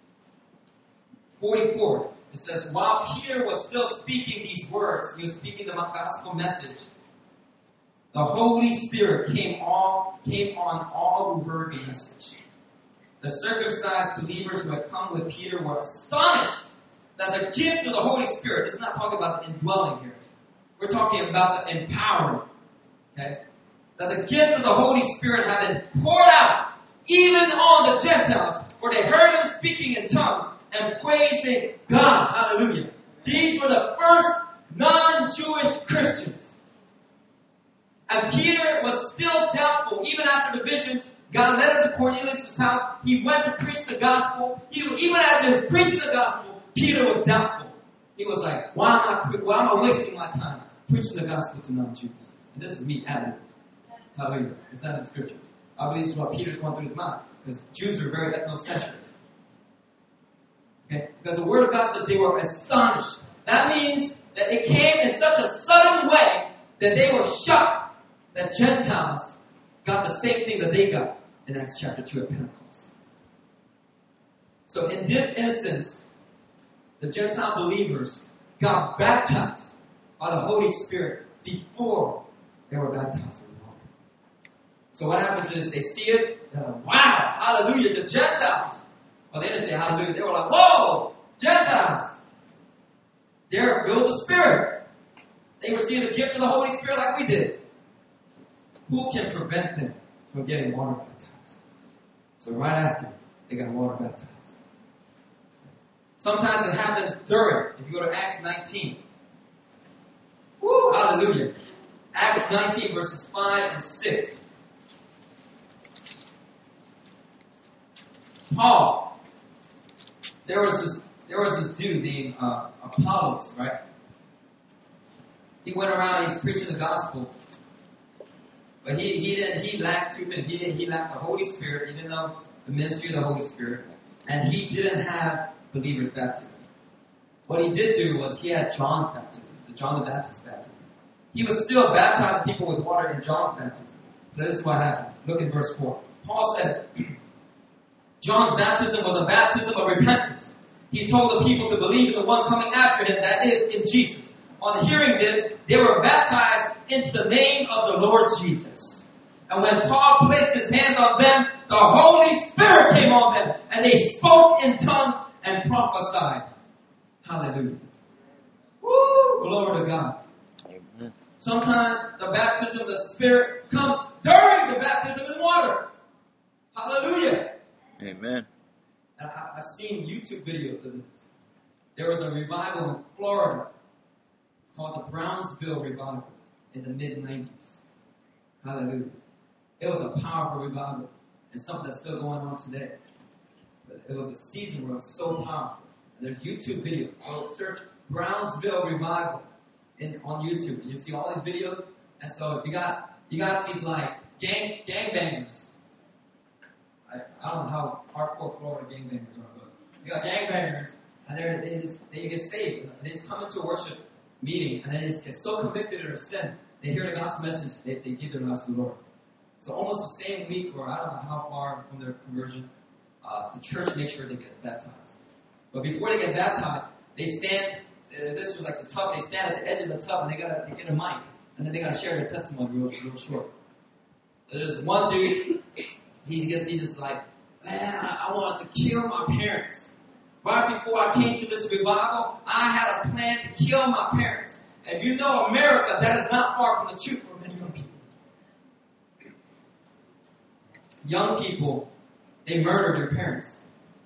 44, it says, while Peter was still speaking these words, he was speaking the gospel message, the Holy Spirit came on all who heard the message. The circumcised believers who had come with Peter were astonished that the gift of the Holy Spirit, this is not talking about the indwelling here. We're talking about the empowering. Okay? That the gift of the Holy Spirit had been poured out even on the Gentiles, for they heard him speaking in tongues and praising God. Hallelujah. These were the first non-Jewish Christians. And Peter was still doubtful. Even after the vision, God led him to Cornelius' house. He went to preach the gospel. Even after he was preaching the gospel, Peter was doubtful. He was like, why am I wasting my time preaching the gospel to non-Jews? And this is me adding. Hallelujah. It's not in the scriptures. I believe this is what Peter's going through his mind. Because Jews are very ethnocentric. Okay? Because the word of God says they were astonished. That means that it came in such a sudden way that they were shocked that Gentiles got the same thing that they got in Acts chapter 2 at Pentecost. So in this instance, the Gentile believers got baptized by the Holy Spirit before they were baptized with water. So what happens is they see it, they're like, wow, hallelujah, the Gentiles. Well, they didn't say hallelujah, they were like, whoa, Gentiles. They're filled with the Spirit. They received the gift of the Holy Spirit like we did. Who can prevent them from getting water baptized? So right after, they got water baptized. Sometimes it happens during. If you go to Acts 19. Woo, hallelujah. Acts 19 verses 5 and 6. Paul. There was this dude named Apollos, right? He went around, he was preaching the gospel. But he lacked two things. He lacked the Holy Spirit. He didn't know the ministry of the Holy Spirit. And he didn't have believers' baptism. What he did do was he had John's baptism, the John the Baptist's baptism. He was still baptizing people with water in John's baptism. So this is what happened. Look at verse 4. Paul said, John's baptism was a baptism of repentance. He told the people to believe in the one coming after him, that is, in Jesus. On hearing this, they were baptized into the name of the Lord Jesus. And when Paul placed his hands on them, the Holy Spirit came on them, and they spoke in tongues and prophesied. Hallelujah. Woo! Glory to God. Amen. Sometimes the baptism of the Spirit comes during the baptism in water. Hallelujah. Amen. And I've seen YouTube videos of this. There was a revival in Florida called the Brownsville Revival in the mid-90s. Hallelujah. It was a powerful revival and something that's still going on today. But it was a season where it was so powerful. And there's YouTube videos. Go search Brownsville Revival on YouTube. And you see all these videos. And so you got these like gangbangers. I don't know how hardcore Florida gangbangers are, but you got gangbangers, and they get saved. And they just come into a worship meeting, and they just get so convicted of their sin. They hear the gospel message, they give their lives to the Lord. So almost the same week, or I don't know how far from their conversion, the church makes sure they get baptized. But before they get baptized, they stand. This was like the tub. They stand at the edge of the tub, and they get a mic, and then they gotta share their testimony real short. There's one dude. He just like, man, I wanted to kill my parents. Right before I came to this revival, I had a plan to kill my parents. And you know, America, that is not far from the truth for many young people. Young people, they murder their parents.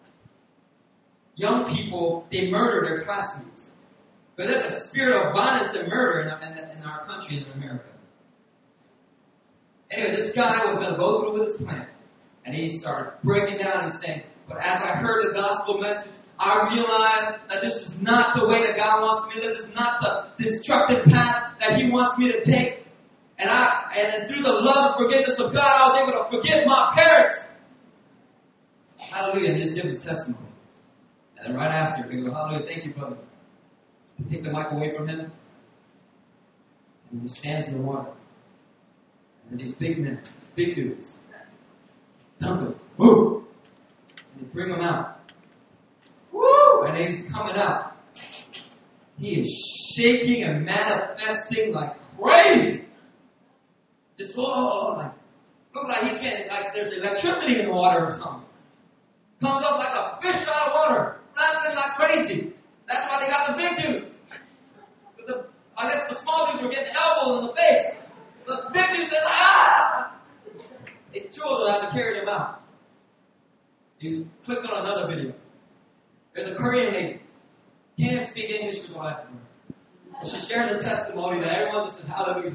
Young people, they murder their classmates. But there's a spirit of violence and murder in our country, in America. Anyway, this guy was going to go through with his plan. And he started breaking down and saying, but as I heard the gospel message, I realized that this is not the way that God wants me to live. This is not the destructive path that He wants me to take. And through the love and forgiveness of God, I was able to forgive my parents. Hallelujah. And he just gives his testimony. And then right after, they go, hallelujah, thank you, brother. They take the mic away from him. And he stands in the water. And these big men, these big dudes, dunk him. Woo! And they bring him out. Woo! And he's coming out. He is shaking and manifesting like crazy. Just like look like he's getting like there's electricity in the water or something. Comes up like a fish out of water, laughing like crazy. That's why they got the big dudes. But I guess the small dudes were getting elbows in the face. The big dudes are like, ah! They two of them had to carry him out. You click on another video. There's a Korean lady. Can't speak English for the life of her. But she shares her testimony that everyone just says hallelujah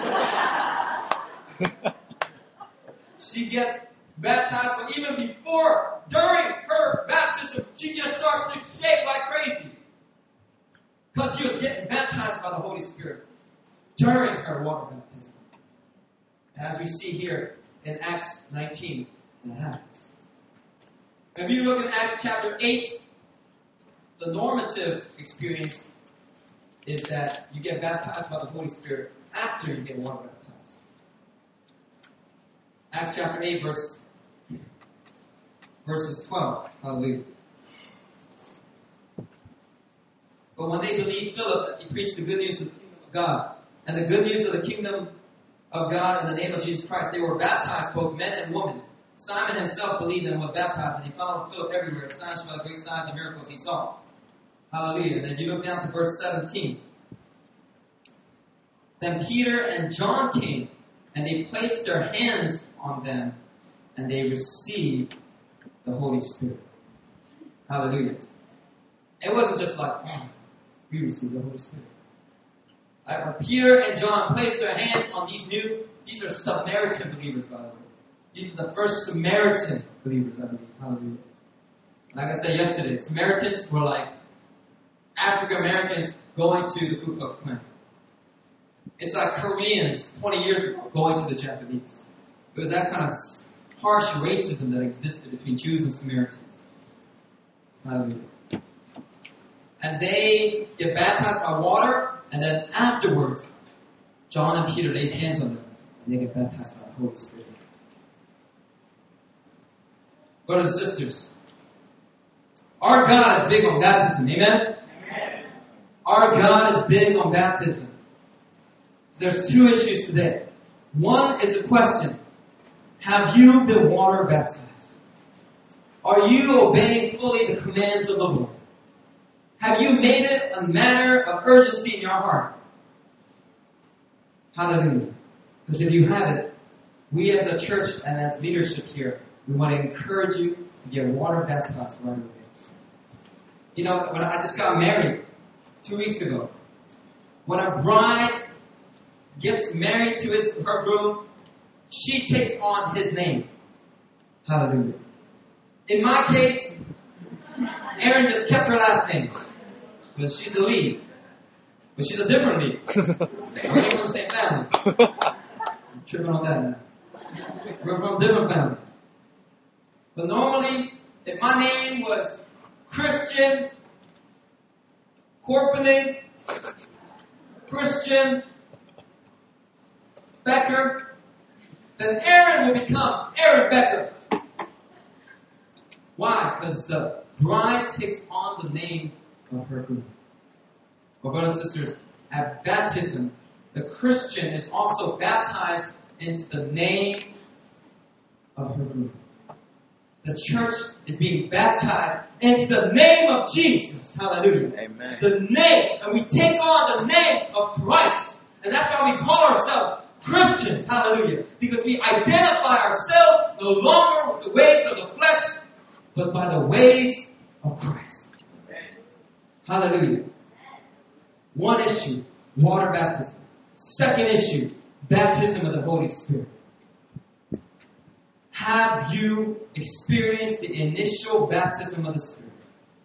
to. She gets baptized, but even before, during her baptism, she just starts to shake like crazy. Because she was getting baptized by the Holy Spirit during her water baptism. As we see here in Acts 19, that happens. If you look at Acts chapter 8, the normative experience is that you get baptized by the Holy Spirit after you get water baptized. Acts chapter 8, verses 12. Hallelujah. But when they believed Philip, he preached the good news of the kingdom of God. And the good news of the kingdom of God in the name of Jesus Christ. They were baptized, both men and women. Simon himself believed and was baptized, and he followed Philip everywhere, astonished by the great signs and miracles he saw. Hallelujah. And then you look down to verse 17. Then Peter and John came, and they placed their hands on them, and they received the Holy Spirit. Hallelujah. It wasn't just like, oh, we received the Holy Spirit. Right, when Peter and John placed their hands on these are Samaritan believers, by the way. These are the first Samaritan believers, I believe. Hallelujah. Like I said yesterday, Samaritans were like African Americans going to the Ku Klux Klan. It's like Koreans 20 years ago going to the Japanese. It was that kind of harsh racism that existed between Jews and Samaritans. Hallelujah. And they get baptized by water, and then afterwards, John and Peter lay hands on them, and they get baptized by the Holy Spirit. Brothers and sisters, our God is big on baptism. Amen? Amen. Our God is big on baptism. There's two issues today. One is the question, have you been water baptized? Are you obeying fully the commands of the Lord? Have you made it a matter of urgency in your heart? Hallelujah. Because if you haven't, we as a church and as leadership here, we want to encourage you to get water baptized right away. You know, when I just got married 2 weeks ago, when a bride gets married to her groom, she takes on his name. Hallelujah. In my case, Erin just kept her last name. Because she's the lead. But she's a different lead. We're from the same family. I'm tripping on that now. We're from different families. But normally, if my name was Christian Corpening, Christian Becker, then Aaron will become Aaron Becker. Why? Because the bride takes on the name of her groom. Well, brothers and sisters, at baptism, the Christian is also baptized into the name of her groom. The church is being baptized into the name of Jesus. Hallelujah. Amen. The name. And we take on the name of Christ. And that's why we call ourselves Christians. Hallelujah. Because we identify ourselves no longer with the ways of the flesh, but by the ways of Christ. Hallelujah. One issue, water baptism. Second issue, baptism of the Holy Spirit. Have you experienced the initial baptism of the Spirit?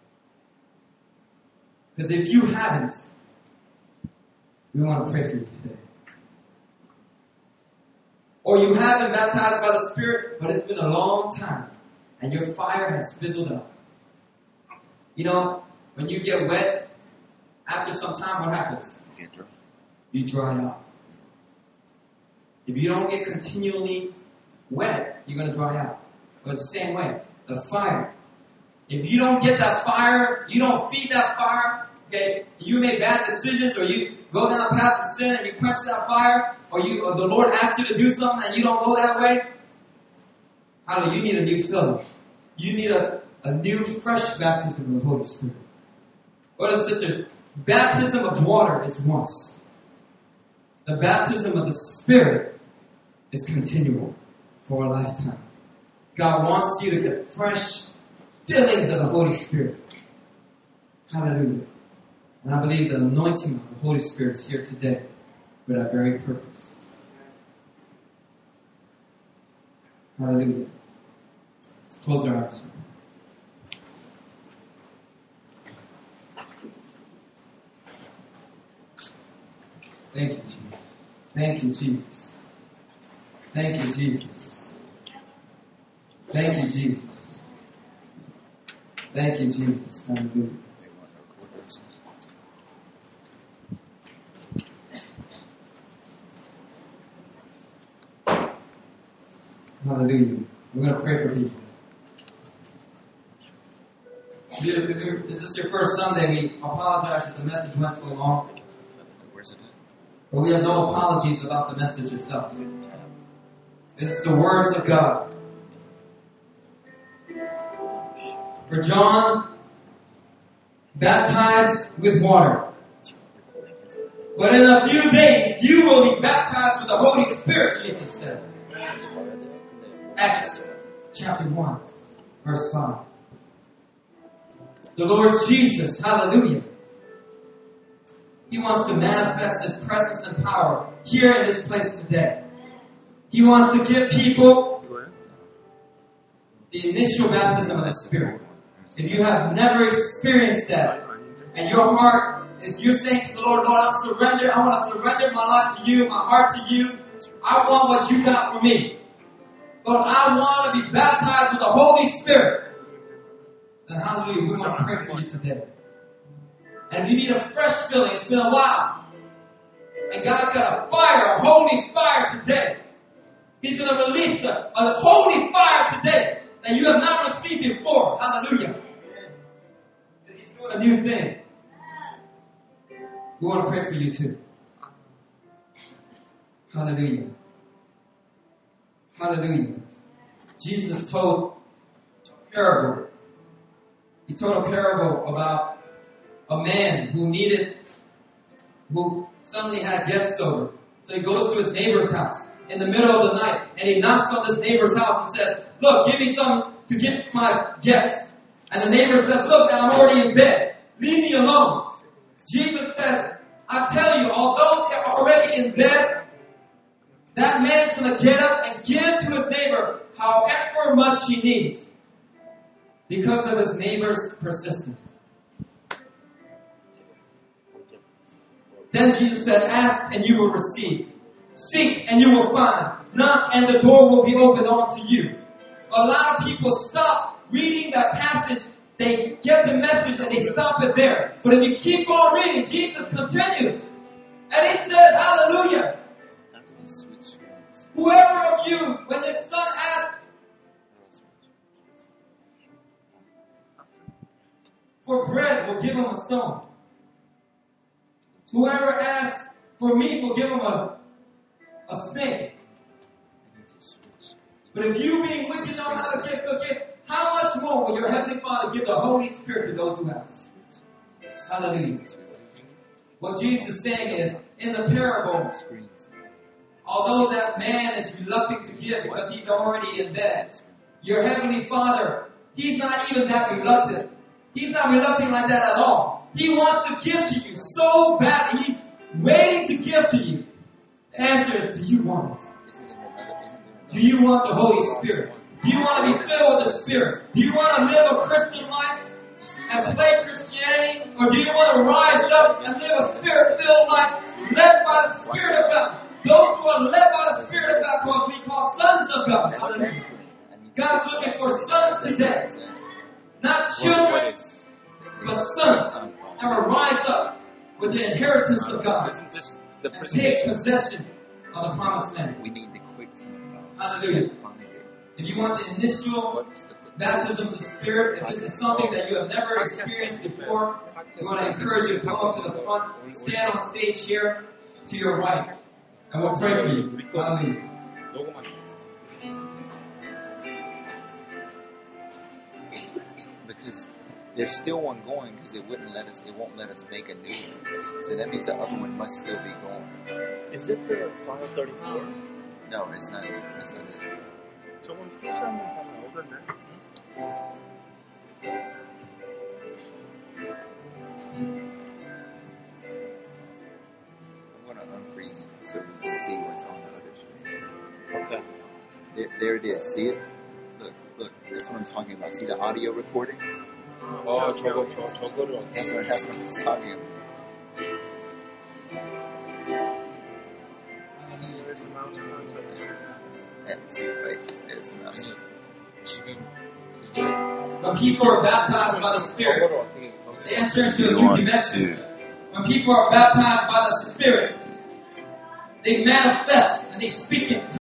Because if you haven't, we want to pray for you today. Or you have been baptized by the Spirit, but it's been a long time, and your fire has fizzled out. You know, when you get wet, after some time, what happens? You dry out. If you don't get continually wet, you're going to dry out. But it's the same way. The fire. If you don't get that fire, you don't feed that fire, okay, you make bad decisions, or you go down a path of sin and you quench that fire, or the Lord asks you to do something and you don't go that way, hallelujah, you need a new filling. You need a new, fresh baptism of the Holy Spirit. Brothers and sisters, baptism of water is once. The baptism of the Spirit is continual for a lifetime. God wants you to get fresh fillings of the Holy Spirit. Hallelujah. And I believe the anointing of the Holy Spirit is here today for that very purpose. Hallelujah. Let's close our eyes. Thank you, Jesus. Thank you, Jesus. Thank you, Jesus. Thank you, Jesus. Thank you, Jesus. Hallelujah. Hallelujah. We're going to pray for people. If this is your first Sunday, we apologize that the message went so long. But we have no apologies about the message itself. It's the words of God. For John, baptized with water. But in a few days, you will be baptized with the Holy Spirit, Jesus said. Acts chapter 1, verse 5. The Lord Jesus, hallelujah. He wants to manifest His presence and power here in this place today. He wants to give people the initial baptism of the Spirit. If you have never experienced that, and your heart is, you're saying to the Lord, Lord, I want to surrender my life to you, my heart to you. I want what you got for me. Lord, I want to be baptized with the Holy Spirit. Then hallelujah, we want to pray for you today. And if you need a fresh filling, it's been a while. And God's got a fire, a holy fire today. He's going to release a holy fire today that you have not received before. Hallelujah. He's doing a new thing. We want to pray for you too. Hallelujah. Hallelujah. Jesus told a parable. He told a parable about a man who suddenly had guests over. So he goes to his neighbor's house in the middle of the night, and he knocks on this neighbor's house and says, look, give me something to give my guests. And the neighbor says, look, I'm already in bed. Leave me alone. Jesus said, I tell you, although they're already in bed, that man's going to get up and give to his neighbor however much he needs because of his neighbor's persistence. Then Jesus said, ask and you will receive. Seek and you will find. Knock and the door will be opened unto you. A lot of people stop reading that passage. They get the message and they stop it there. But if you keep on reading, Jesus continues. And He says, hallelujah. Whoever of you, when his son asks for bread, will give him a stone. Whoever asks for meat will give him a snake. But if you being wicked know how to give good gifts, how much more will your Heavenly Father give the Holy Spirit to those who ask? Hallelujah. What Jesus is saying is, in the parable, although that man is reluctant to give because he's already in bed, your Heavenly Father, He's not even that reluctant. He's not reluctant like that at all. He wants to give to you so badly. He's waiting to give to you. The answer is, do you want it? Do you want the Holy Spirit? Do you want to be filled with the Spirit? Do you want to live a Christian life and play Christianity? Or do you want to rise up and live a Spirit-filled life led by the Spirit of God? Those who are led by the Spirit of God will be called sons of God. Hallelujah. God's looking for sons today. Not children, but sons. And will rise up with the inheritance of God and take possession of the promised land. We need the quick time. Hallelujah. If you want the initial baptism of the Spirit, if this is something that you have never experienced before, we want to encourage you to come up to the front, stand on stage here to your right, and we'll pray for you. Hallelujah. Because there's still one going because it won't let us make a new one. So that means the other one must still be going. Is it the final 34? No, it's not it. It's not it. 저건 포스하면 하면 오던데? so we can see what's on the other screen. Okay. There it is. See it? Look. That's what I'm talking about. See the audio recording? 저거를 That's what I'm just talking about. Where's the mouse contact? Yeah, see, right? There's the mouse. When people are baptized by the Spirit, 저거를 어떻게 they enter into a new dimension. 2. When people are baptized by the Spirit, they manifest and they speak in